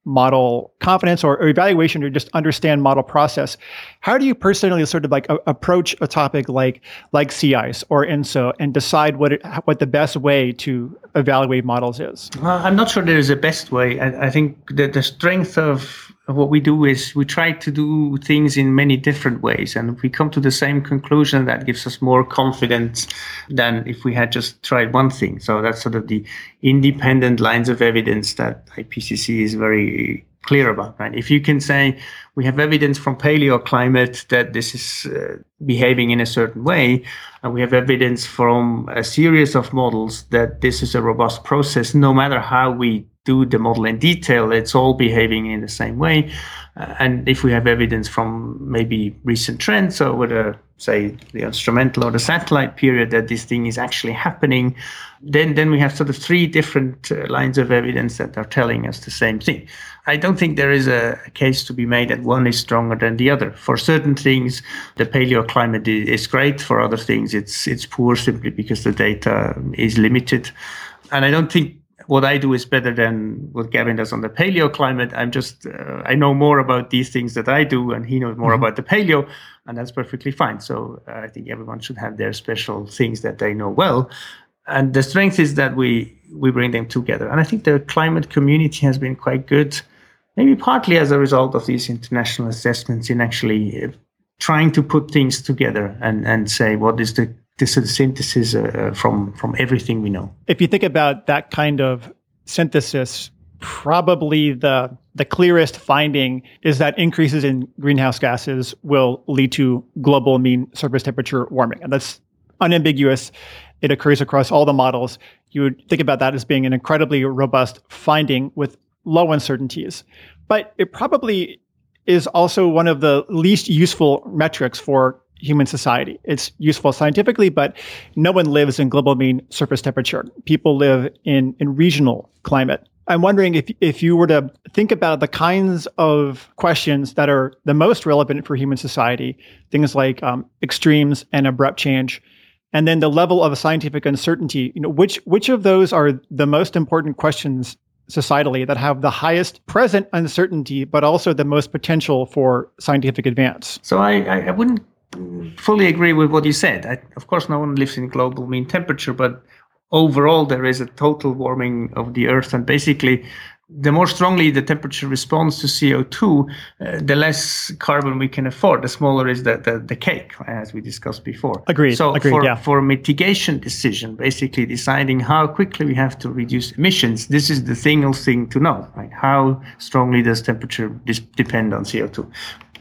model confidence or evaluation or just understand model process, how do you personally sort of like approach a topic like sea ice or ENSO and decide what the best way to evaluate models is? I'm not sure there is a best way. I think that the strength of what we do is we try to do things in many different ways, and we come to the same conclusion that gives us more confidence than if we had just tried one thing. So that's sort of the independent lines of evidence that IPCC is very clear about, right? If you can say we have evidence from paleoclimate that this is behaving in a certain way, and we have evidence from a series of models that this is a robust process, no matter how we do the model in detail, it's all behaving in the same way. And if we have evidence from maybe recent trends over the instrumental or the satellite period that this thing is actually happening, then we have sort of three different lines of evidence that are telling us the same thing. I don't think there is a case to be made that one is stronger than the other. For certain things, the paleoclimate is great. For other things, it's poor simply because the data is limited. And I don't think what I do is better than what Gavin does on the paleoclimate. I'm just, I know more about these things that I do, and he knows more about the paleo, and that's perfectly fine. So I think everyone should have their special things that they know well. And the strength is that we bring them together. And I think the climate community has been quite good, maybe partly as a result of these international assessments, in actually trying to put things together and say what is the synthesis from everything we know. If you think about that kind of synthesis, probably the clearest finding is that increases in greenhouse gases will lead to global mean surface temperature warming. And that's unambiguous. It occurs across all the models. You would think about that as being an incredibly robust finding with low uncertainties. But it probably is also one of the least useful metrics for human society. It's useful scientifically, but no one lives in global mean surface temperature. People live in regional climate. I'm wondering if you were to think about the kinds of questions that are the most relevant for human society, things like extremes and abrupt change, and then the level of scientific uncertainty, which of those are the most important questions societally that have the highest present uncertainty, but also the most potential for scientific advance? So I wouldn't fully agree with what you said. Of course, no one lives in global mean temperature, but overall, there is a total warming of the Earth. And basically, the more strongly the temperature responds to CO2, the less carbon we can afford. The smaller is the cake, as we discussed before. Agreed. So yeah. For mitigation decision, basically deciding how quickly we have to reduce emissions, this is the single thing to know, right? How strongly does temperature depend on CO2?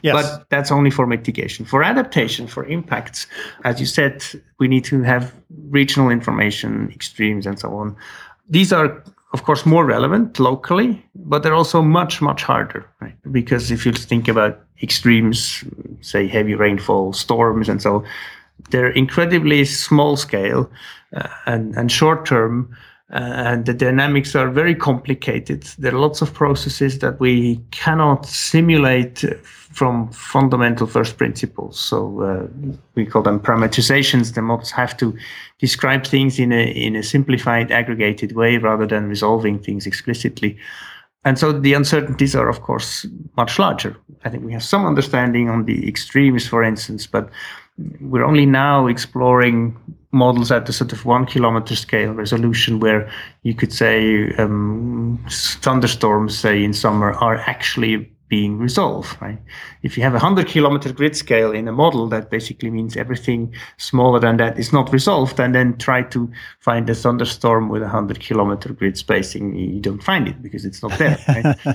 Yes. But that's only for mitigation. For adaptation, for impacts, as you said, we need to have regional information, extremes, and so on. These are, of course, more relevant locally, but they're also much, much harder, right? Because if you think about extremes, say heavy rainfall, storms, and so, they're incredibly small scale and short term, and the dynamics are very complicated. There are lots of processes that we cannot simulate from fundamental first principles. So we call them parametrizations. The models have to describe things in a simplified, aggregated way rather than resolving things explicitly. And so the uncertainties are, of course, much larger. I think we have some understanding on the extremes, for instance, but we're only now exploring models at the sort of 1 kilometer scale resolution, where you could say thunderstorms, say in summer, are actually being resolved, right? If you have a 100 kilometer grid scale in a model, that basically means everything smaller than that is not resolved, and then try to find a thunderstorm with 100 kilometer grid spacing, you don't find it because it's not there, right?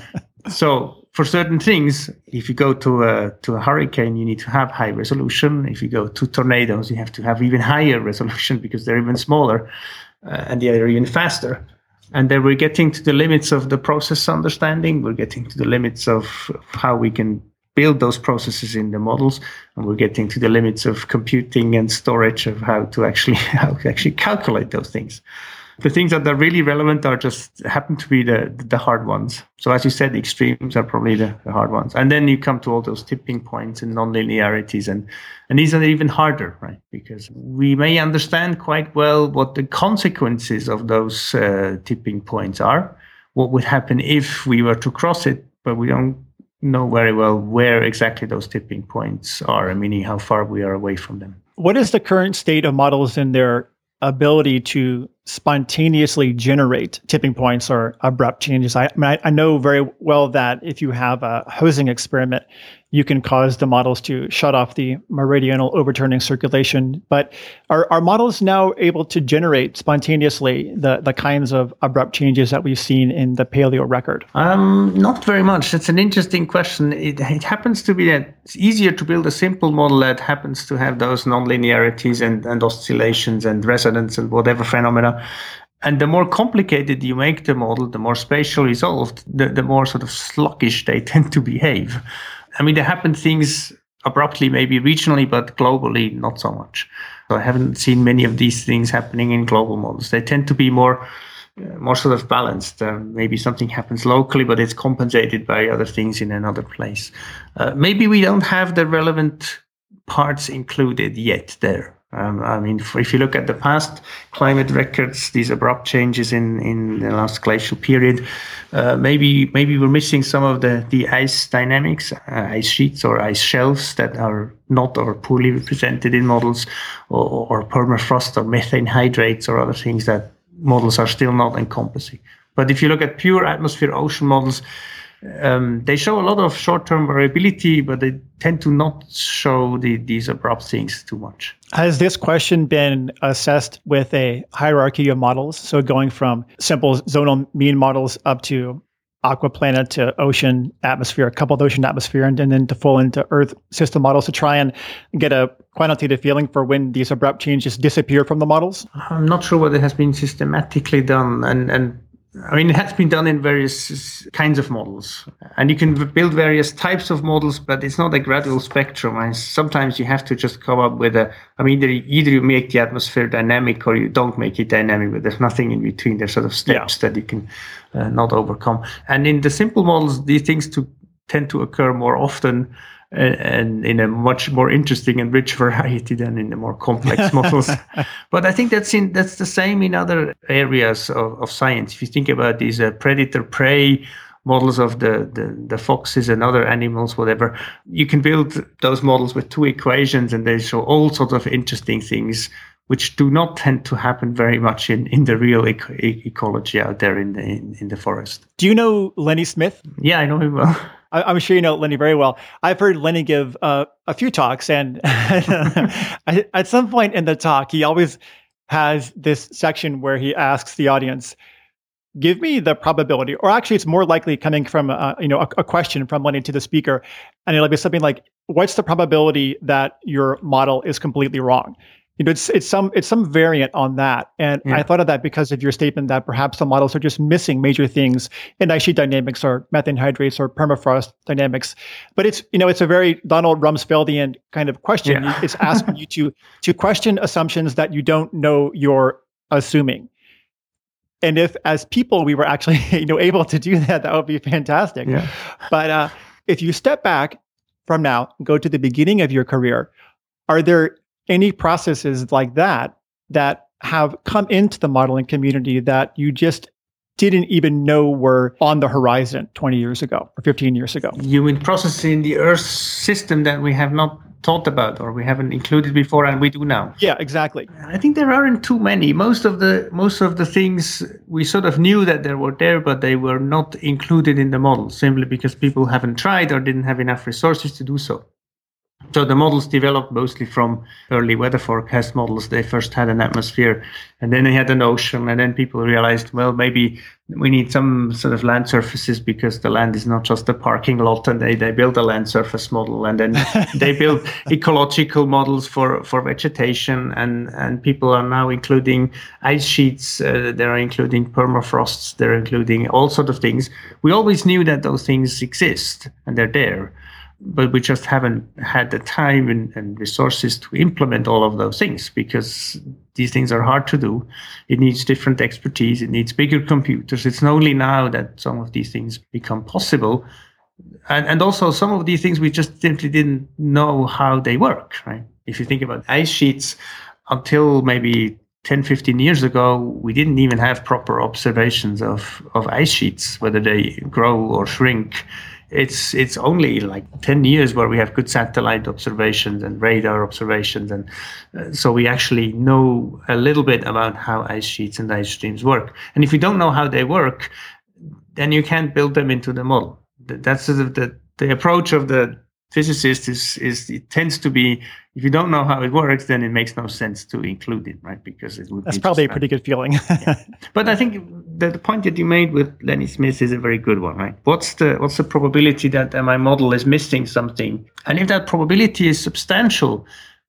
So for certain things, if you go to a hurricane, you need to have high resolution. If you go to tornadoes, you have to have even higher resolution because they're even smaller and they're even faster. And then we're getting to the limits of the process understanding. We're getting to the limits of how we can build those processes in the models, and we're getting to the limits of computing and storage of how to actually calculate those things. The things that are really relevant are just happen to be the hard ones. So as you said, the extremes are probably the hard ones. And then you come to all those tipping points and nonlinearities. And these are even harder, right? Because we may understand quite well what the consequences of those tipping points are, what would happen if we were to cross it, but we don't know very well where exactly those tipping points are, meaning how far we are away from them. What is the current state of models in their ability to spontaneously generate tipping points or abrupt changes? I know very well that if you have a hosing experiment, you can cause the models to shut off the meridional overturning circulation. But are models now able to generate spontaneously the kinds of abrupt changes that we've seen in the paleo record? Not very much. It's an interesting question. It happens to be that it's easier to build a simple model that happens to have those nonlinearities and oscillations and resonance and whatever phenomena. And the more complicated you make the model, the more spatially resolved, the more sort of sluggish they tend to behave. I mean, there happen things abruptly, maybe regionally, but globally, not so much. So I haven't seen many of these things happening in global models. They tend to be more sort of balanced. Maybe something happens locally, but it's compensated by other things in another place. Maybe we don't have the relevant parts included yet there. I mean, if you look at the past climate records, these abrupt changes in the last glacial period, maybe we're missing some of the ice dynamics, ice sheets or ice shelves that are not or poorly represented in models, or permafrost or methane hydrates or other things that models are still not encompassing. But if you look at pure atmosphere ocean models, they show a lot of short-term variability, but they tend to not show these abrupt things too much. Has this question been assessed with a hierarchy of models? So going from simple zonal mean models up to aquaplanet to ocean atmosphere, a coupled ocean atmosphere, and then to full into Earth system models to try and get a quantitative feeling for when these abrupt changes disappear from the models? I'm not sure whether it has been systematically done, and I mean, it has been done in various kinds of models, and you can build various types of models, but it's not a gradual spectrum. And sometimes you have to just come up with either you make the atmosphere dynamic or you don't make it dynamic, but there's nothing in between. There's sort of steps that you can not overcome. And in the simple models, these things tend to occur more often and in a much more interesting and rich variety than in the more complex models. But I think that's the same in other areas of science. If you think about these predator-prey models of the foxes and other animals, whatever, you can build those models with two equations and they show all sorts of interesting things which do not tend to happen very much in the real ecology out there in the forest. Do you know Lenny Smith? Yeah, I know him well. I'm sure you know Lenny very well. I've heard Lenny give a few talks, and at some point in the talk, he always has this section where he asks the audience, give me the probability, or actually it's more likely coming from a question from Lenny to the speaker, and it'll be something like, what's the probability that your model is completely wrong? It's some variant on that. And I thought of that because of your statement that perhaps the models are just missing major things in ice sheet dynamics or methane hydrates or permafrost dynamics. But it's a very Donald Rumsfeldian kind of question. Yeah. It's asking you to question assumptions that you don't know you're assuming. And if as people we were actually able to do that, that would be fantastic. Yeah. But if you step back from now, go to the beginning of your career, are there any processes like that have come into the modeling community that you just didn't even know were on the horizon 20 years ago or 15 years ago? You mean processes in the Earth system that we have not thought about or we haven't included before and we do now? Yeah, exactly. I think there aren't too many. Most of the things we sort of knew that they were there, but they were not included in the model simply because people haven't tried or didn't have enough resources to do so. So the models developed mostly from early weather forecast models. They first had an atmosphere and then they had an ocean. And then people realized, well, maybe we need some sort of land surfaces because the land is not just a parking lot. And they built a land surface model. And then they built ecological models for vegetation. And people are now including ice sheets. They're including permafrosts. They're including all sorts of things. We always knew that those things exist and they're there. But we just haven't had the time and resources to implement all of those things because these things are hard to do. It needs different expertise. It needs bigger computers. It's only now that some of these things become possible. And also some of these things we just simply didn't know how they work, right? If you think about ice sheets, until maybe 10, 15 years ago, we didn't even have proper observations of ice sheets, whether they grow or shrink. It's only like 10 years where we have good satellite observations and radar observations. And so we actually know a little bit about how ice sheets and ice streams work. And if you don't know how they work, then you can't build them into the model. That's the approach of the physicist is it tends to be, if you don't know how it works, then it makes no sense to include it, right? Because it would That's probably a pretty good feeling. Yeah. But I think the point that you made with Lenny Smith is a very good one, right? What's the probability that my model is missing something? And if that probability is substantial,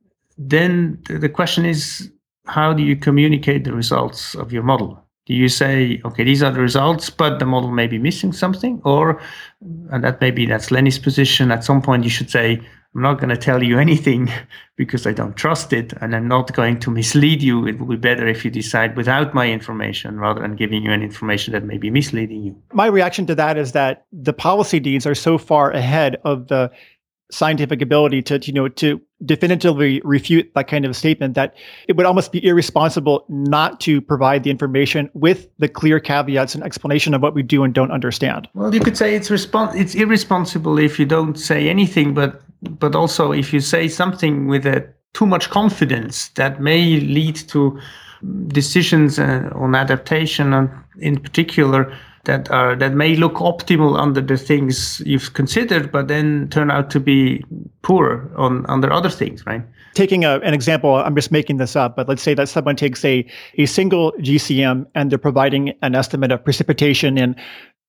then the question is, how do you communicate the results of your model? Do you say, okay, these are the results, but the model may be missing something? Or, and that's Lenny's position, at some point you should say, I'm not going to tell you anything because I don't trust it, and I'm not going to mislead you. It will be better if you decide without my information rather than giving you an information that may be misleading you. My reaction to that is that the policy needs are so far ahead of the scientific ability to definitively refute that kind of statement that it would almost be irresponsible not to provide the information with the clear caveats and explanation of what we do and don't understand. Well, you could say it's irresponsible if you don't say anything, but also if you say something with too much confidence that may lead to decisions on adaptation in particular that may look optimal under the things you've considered, but then turn out to be poor under other things, right? Taking an example, I'm just making this up, but let's say that someone takes a single GCM and they're providing an estimate of precipitation in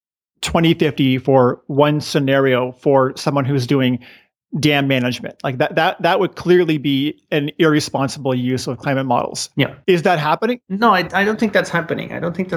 2050 for one scenario for someone who's doing dam management. Like that would clearly be an irresponsible use of climate models. Yeah. Is that happening? No, I don't think that's happening.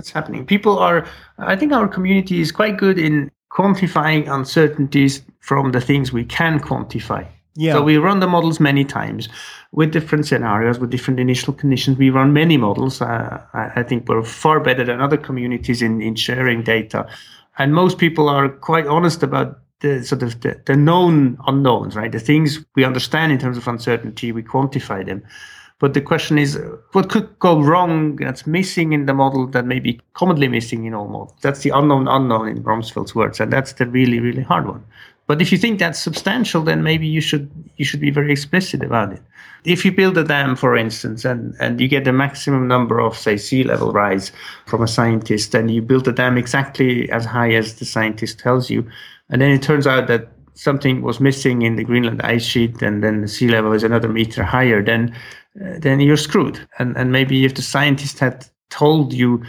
I think our community is quite good in quantifying uncertainties from the things we can quantify. Yeah. So we run the models many times with different scenarios, with different initial conditions. We run many models. I think we're far better than other communities in sharing data. And most people are quite honest about the sort of the known unknowns, right? The things we understand in terms of uncertainty, we quantify them. But the question is, what could go wrong that's missing in the model that may be commonly missing in all models? That's the unknown in Rumsfeld's words, and that's the really, really hard one. But if you think that's substantial, then maybe you should be very explicit about it. If you build a dam, for instance, and you get the maximum number of, say, sea level rise from a scientist, and you build the dam exactly as high as the scientist tells you, and then it turns out that something was missing in the Greenland ice sheet, and then the sea level is another meter higher, then you're screwed. And maybe if the scientist had told you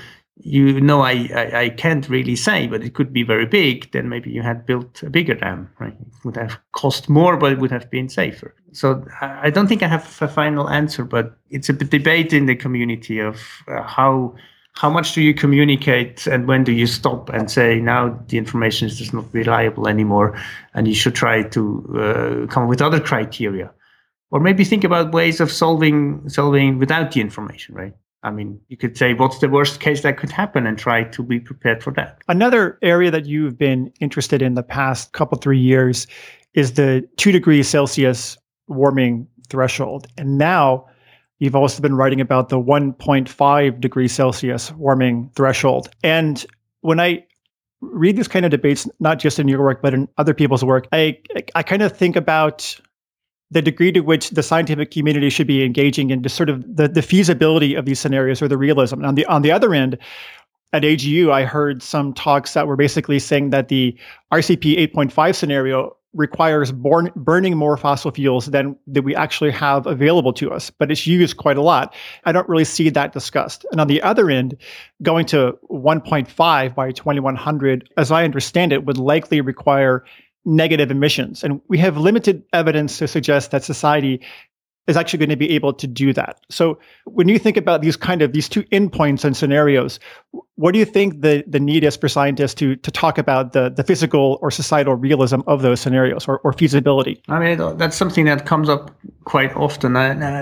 I can't really say, but it could be very big. Then maybe you had built a bigger dam, right? It would have cost more, but it would have been safer. So I don't think I have a final answer, but it's a debate in the community of how much do you communicate and when do you stop and say, now the information is just not reliable anymore and you should try to come up with other criteria. Or maybe think about ways of solving without the information, right? I mean, you could say, what's the worst case that could happen and try to be prepared for that. Another area that you've been interested in the past 3 years is the 2 degrees Celsius warming threshold. And now you've also been writing about the 1.5 degrees Celsius warming threshold. And when I read these kind of debates, not just in your work, but in other people's work, I kind of think about the degree to which the scientific community should be engaging in just sort of the feasibility of these scenarios or the realism. And on the other end, at AGU, I heard some talks that were basically saying that the RCP 8.5 scenario requires burning more fossil fuels than we actually have available to us, but it's used quite a lot. I don't really see that discussed. And on the other end, going to 1.5 by 2100, as I understand it, would likely require negative emissions. And we have limited evidence to suggest that society is actually going to be able to do that. So when you think about these two endpoints and scenarios, what do you think the need is for scientists to talk about the physical or societal realism of those scenarios or feasibility? I mean, that's something that comes up quite often.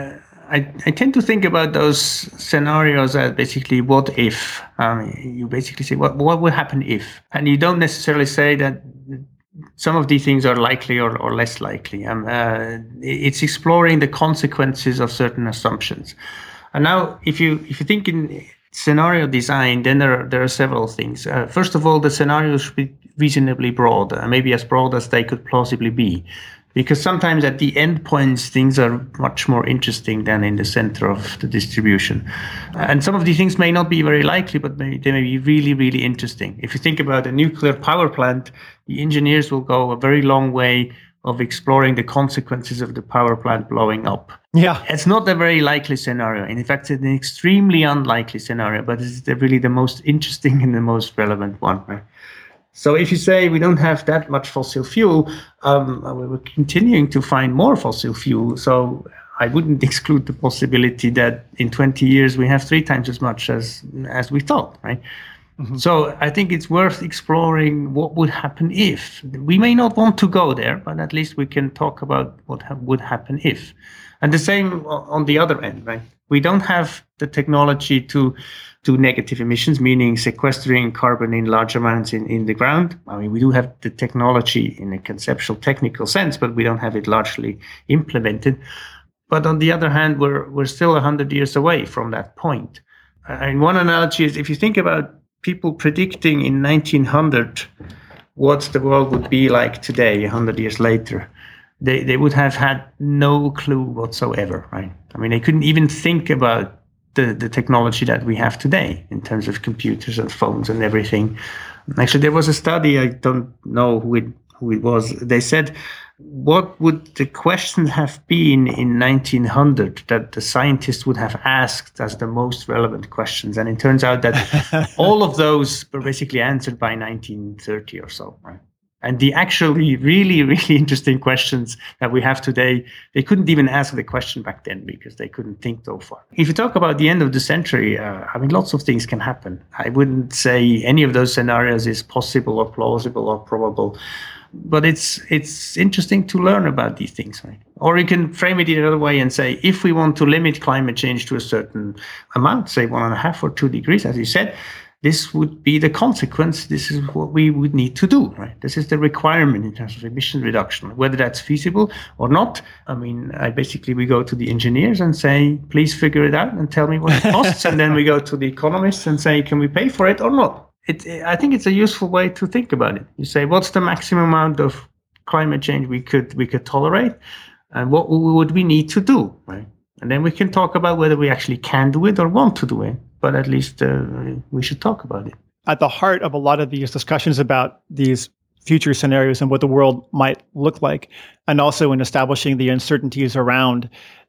I tend to think about those scenarios as basically what if. You basically say, what would happen if? And you don't necessarily say that some of these things are likely or less likely. It's exploring the consequences of certain assumptions. And now, if you think in scenario design, then there are several things. First of all, the scenarios should be reasonably broad, maybe as broad as they could plausibly be. Because sometimes at the end points, things are much more interesting than in the center of the distribution. And some of these things may not be very likely, but they may be really, really interesting. If you think about a nuclear power plant, the engineers will go a very long way of exploring the consequences of the power plant blowing up. Yeah. It's not a very likely scenario. In fact, it's an extremely unlikely scenario, but it's really the most interesting and the most relevant one, right? So if you say we don't have that much fossil fuel, we're continuing to find more fossil fuel. So I wouldn't exclude the possibility that in 20 years we have 3 times as much as we thought, right? Mm-hmm. So I think it's worth exploring what would happen if. We may not want to go there, but at least we can talk about what would happen if. And the same on the other end, right? We don't have the technology to do negative emissions, meaning sequestering carbon in large amounts in the ground. I mean, we do have the technology in a conceptual, technical sense, but we don't have it largely implemented. But on the other hand, we're still 100 years away from that point. And one analogy is if you think about people predicting in 1900 what the world would be like today, 100 years later, they would have had no clue whatsoever, right? I mean, they couldn't even think about the technology that we have today in terms of computers and phones and everything. Actually, there was a study, I don't know who it was. They said, what would the question have been in 1900 that the scientists would have asked as the most relevant questions? And it turns out that all of those were basically answered by 1930 or so, right? And the actually really, really interesting questions that we have today, they couldn't even ask the question back then because they couldn't think so far. If you talk about the end of the century, I mean, lots of things can happen. I wouldn't say any of those scenarios is possible or plausible or probable, but it's interesting to learn about these things, right? Or you can frame it in another way and say, if we want to limit climate change to a certain amount, say 1.5 or 2 degrees, as you said, this would be the consequence. This is what we would need to do, right? This is the requirement in terms of emission reduction, whether that's feasible or not. I mean, we go to the engineers and say, please figure it out and tell me what it costs. And then we go to the economists and say, can we pay for it or not? I think it's a useful way to think about it. You say, what's the maximum amount of climate change we could tolerate? And what would we need to do, right? And then we can talk about whether we actually can do it or want to do it. But at least we should talk about it. At the heart of a lot of these discussions about these future scenarios and what the world might look like, and also in establishing the uncertainties around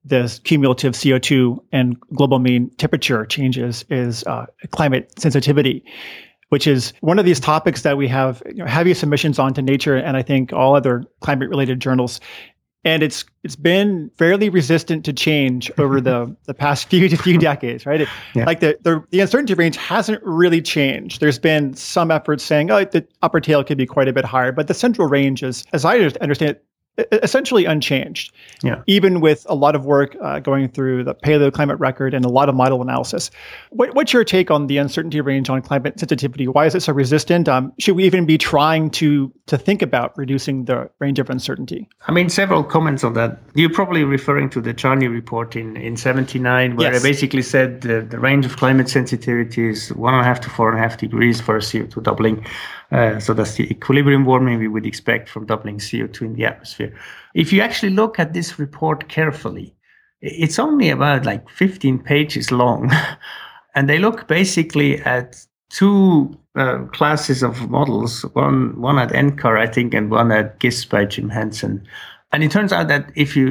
the cumulative CO2 and global mean temperature changes is climate sensitivity, which is one of these topics that we have heavy submissions on to Nature and I think all other climate-related journals. And it's been fairly resistant to change over the past few decades, right? Like the uncertainty range hasn't really changed. There's been some efforts saying, the upper tail could be quite a bit higher, but the central range is, as I understand it, essentially unchanged, even with a lot of work going through the paleoclimate record and a lot of model analysis. What's your take on the uncertainty range on climate sensitivity? Why is it so resistant? Should we even be trying to think about reducing the range of uncertainty? I mean, several comments on that. You're probably referring to the Charney report in 79, where I basically said the range of climate sensitivity is 1.5 to 4.5 degrees for a CO2 doubling. So that's the equilibrium warming we would expect from doubling CO2 in the atmosphere. If you actually look at this report carefully, it's only about 15 pages long. And they look basically at two classes of models, one at NCAR, I think, and one at GISS by Jim Hansen. And it turns out that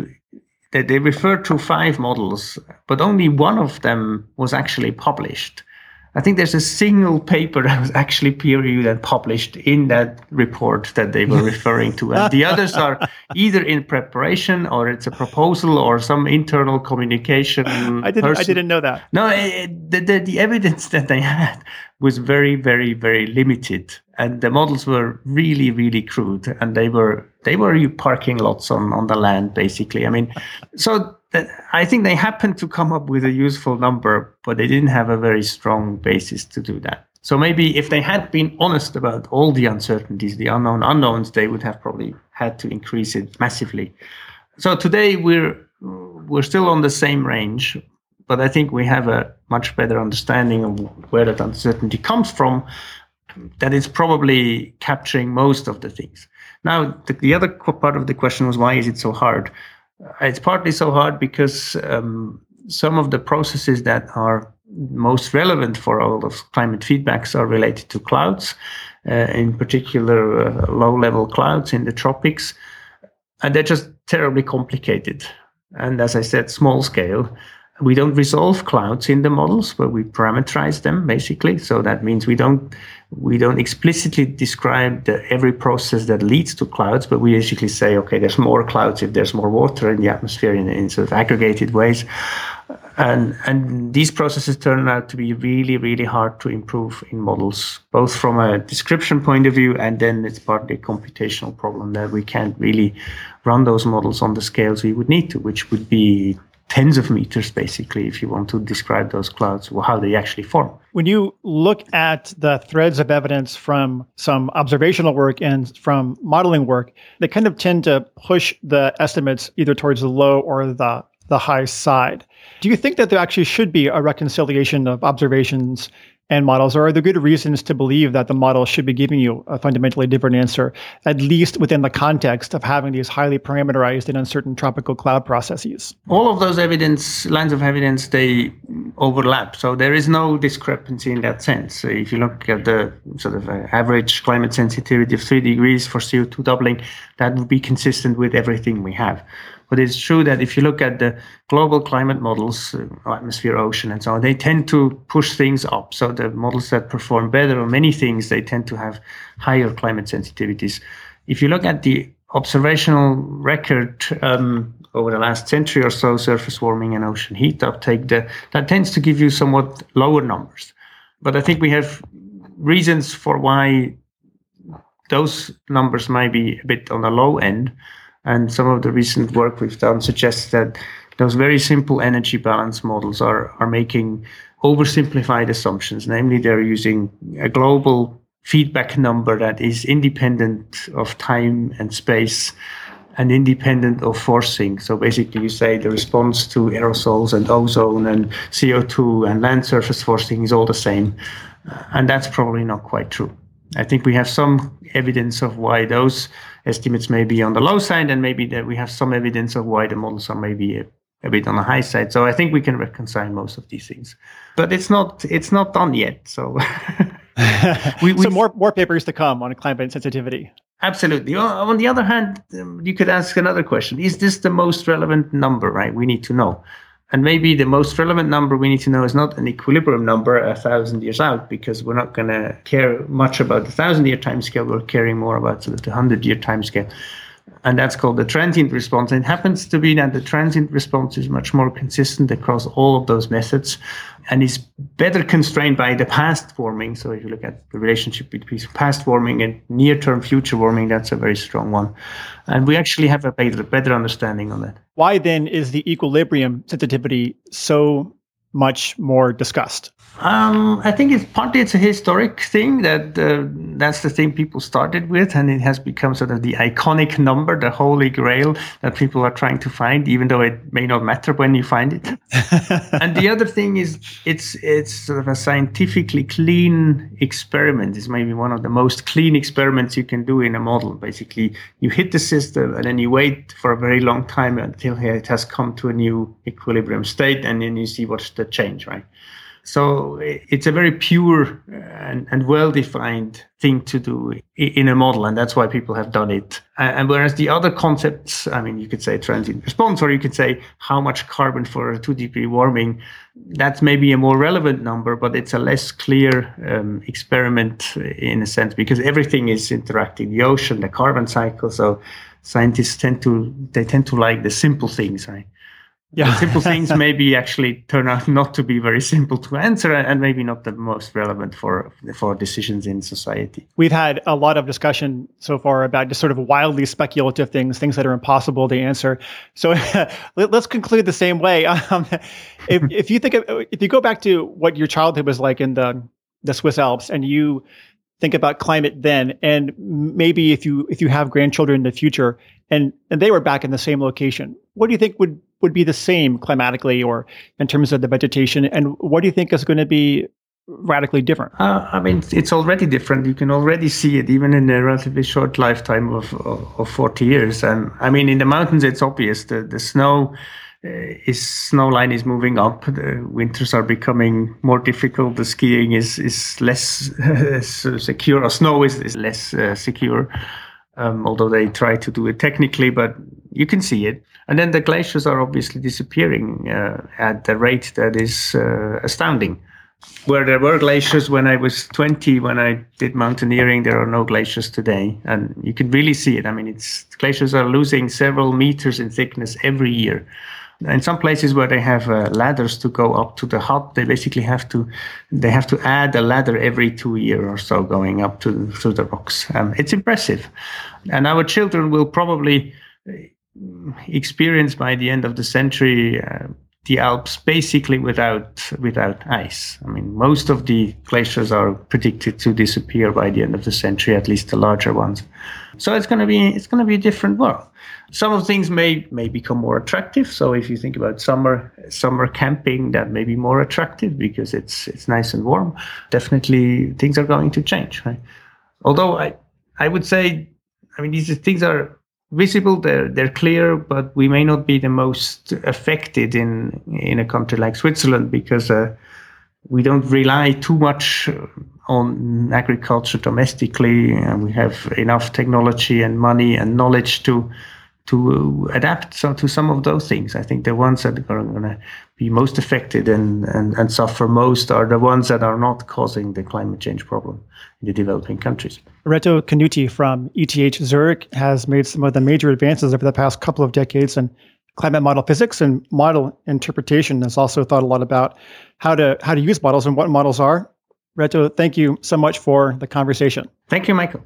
that they refer to 5 models, but only one of them was actually published. I think there's a single paper that was actually peer-reviewed and published in that report that they were referring to. And the others are either in preparation or it's a proposal or some internal communication. I didn't know that. No, the evidence that they had was very, very, very limited. And the models were really, really crude. And they were parking lots on the land, basically. I mean, so I think they happened to come up with a useful number, but they didn't have a very strong basis to do that. So maybe if they had been honest about all the uncertainties, the unknown unknowns, they would have probably had to increase it massively. So today we're still on the same range, but I think we have a much better understanding of where that uncertainty comes from, that it's probably capturing most of the things. Now, the other part of the question was, why is it so hard? It's partly so hard because some of the processes that are most relevant for all of climate feedbacks are related to clouds, in particular low-level clouds in the tropics. And they're just terribly complicated. And as I said, small scale. We don't resolve clouds in the models, but we parameterize them, basically. So that means we don't explicitly describe every process that leads to clouds, but we basically say, okay, there's more clouds if there's more water in the atmosphere in sort of aggregated ways. And these processes turn out to be really, really hard to improve in models, both from a description point of view, and then it's partly a computational problem that we can't really run those models on the scales we would need to, which would be tens of meters, basically, if you want to describe those clouds, how they actually form. When you look at the threads of evidence from some observational work and from modeling work, they kind of tend to push the estimates either towards the low or the high side. Do you think that there actually should be a reconciliation of observations and models, or are there good reasons to believe that the model should be giving you a fundamentally different answer, at least within the context of having these highly parameterized and uncertain tropical cloud processes? All of those lines of evidence, they overlap. So there is no discrepancy in that sense. So if you look at the sort of average climate sensitivity of 3 degrees for CO2 doubling, that would be consistent with everything we have. But it's true that if you look at the global climate models, atmosphere, ocean, and so on, they tend to push things up. So the models that perform better on many things, they tend to have higher climate sensitivities. If you look at the observational record over the last century or so, surface warming and ocean heat uptake, that tends to give you somewhat lower numbers. But I think we have reasons for why those numbers might be a bit on the low end. And some of the recent work we've done suggests that those very simple energy balance models are making oversimplified assumptions. Namely, they're using a global feedback number that is independent of time and space and independent of forcing. So basically, you say the response to aerosols and ozone and CO2 and land surface forcing is all the same. And that's probably not quite true. I think we have some evidence of why those estimates may be on the low side, and maybe that we have some evidence of why the models are maybe a bit on the high side. So I think we can reconcile most of these things, but it's not done yet. So so more papers to come on climate sensitivity. Absolutely. On the other hand, you could ask another question. Is this the most relevant number, right? We need to know. And maybe the most relevant number we need to know is not an equilibrium number 1,000 years out, because we're not going to care much about the 1,000-year timescale. We're caring more about sort of the 100-year timescale. And that's called the transient response. And it happens to be that the transient response is much more consistent across all of those methods and is better constrained by the past warming. So if you look at the relationship between past warming and near-term future warming, that's a very strong one. And we actually have a better understanding on that. Why then is the equilibrium sensitivity so much more discussed? I think it's a historic thing that's the thing people started with, and it has become sort of the iconic number, the holy grail that people are trying to find, even though it may not matter when you find it. And the other thing is it's sort of a scientifically clean experiment. It's maybe one of the most clean experiments you can do in a model. Basically, you hit the system and then you wait for a very long time until it has come to a new equilibrium state, and then you see what's the change, right? So it's a very pure and well-defined thing to do in a model, and that's why people have done it. And whereas the other concepts, I mean, you could say transient response, or you could say how much carbon for a 2-degree warming, that's maybe a more relevant number, but it's a less clear experiment in a sense, because everything is interacting, the ocean, the carbon cycle. So scientists tend to like the simple things, right? Yeah. The simple things maybe actually turn out not to be very simple to answer, and maybe not the most relevant for decisions in society. We've had a lot of discussion so far about just sort of wildly speculative things that are impossible to answer. So let's conclude the same way. If you go back to what your childhood was like in the Swiss Alps, and you think about climate then, and maybe if you have grandchildren in the future, and they were back in the same location, what do you think would be the same climatically or in terms of the vegetation? And what do you think is going to be radically different? I mean, it's already different. You can already see it even in a relatively short lifetime of 40 years. And I mean, in the mountains, it's obvious. The snow line is moving up. The winters are becoming more difficult. The skiing is less secure, or snow is less secure. Although they try to do it technically, but you can see it. And then the glaciers are obviously disappearing at the rate that is astounding. Where there were glaciers when I was 20, when I did mountaineering, there are no glaciers today. And you can really see it. I mean, glaciers are losing several meters in thickness every year. In some places where they have ladders to go up to the hut, they basically have to add a ladder every 2 years or so going up through the rocks. It's impressive. And our children will probably experience by the end of the century the Alps basically without ice. I mean, most of the glaciers are predicted to disappear by the end of the century, at least the larger ones. So it's going to be a different world. Some of the things may become more attractive. So if you think about summer camping, that may be more attractive because it's nice and warm. Definitely, things are going to change, right? Although I would say, I mean, these things are visible, they're clear, but we may not be the most affected in a country like Switzerland, because we don't rely too much on agriculture domestically, and we have enough technology and money and knowledge to adapt to some of those things. I think the ones that are going to be most affected and suffer most are the ones that are not causing the climate change problem in the developing countries. Reto Canuti from ETH Zurich has made some of the major advances over the past couple of decades in climate model physics and model interpretation. Has also thought a lot about how to use models and what models are. Reto, thank you so much for the conversation. Thank you, Michael.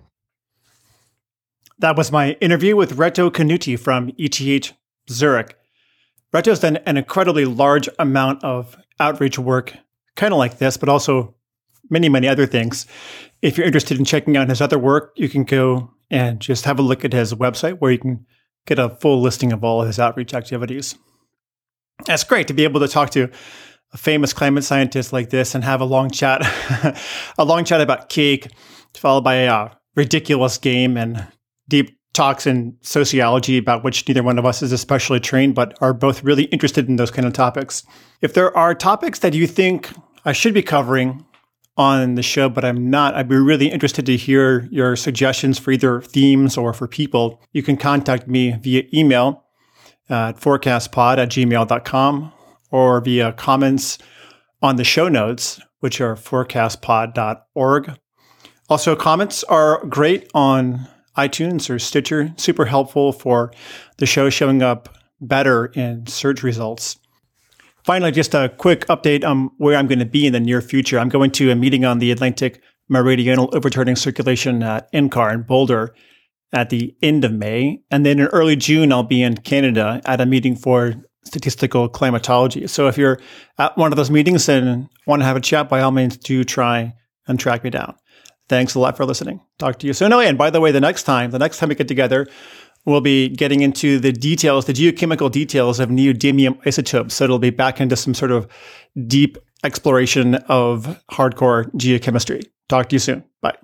That was my interview with Reto Canuti from ETH Zurich. Reto's done an incredibly large amount of outreach work, kind of like this, but also many, many other things. If you're interested in checking out his other work, you can go and just have a look at his website, where you can get a full listing of all of his outreach activities. It's great to be able to talk to a famous climate scientist like this and have a long chat, about cake, followed by a ridiculous game and deep talks in sociology, about which neither one of us is especially trained, but are both really interested in those kind of topics. If there are topics that you think I should be covering on the show, but I'm not. I'd be really interested to hear your suggestions for either themes or for people. You can contact me via email at forecastpod@gmail.com or via comments on the show notes, which are forecastpod.org. Also, comments are great on iTunes or Stitcher, super helpful for the show showing up better in search results. Finally, just a quick update on where I'm going to be in the near future. I'm going to a meeting on the Atlantic Meridional Overturning Circulation at NCAR in Boulder at the end of May. And then in early June, I'll be in Canada at a meeting for statistical climatology. So if you're at one of those meetings and want to have a chat, by all means, do try and track me down. Thanks a lot for listening. Talk to you soon. Oh, and by the way, the next time we get together, we'll be getting into the details, the geochemical details of neodymium isotopes. So it'll be back into some sort of deep exploration of hardcore geochemistry. Talk to you soon. Bye.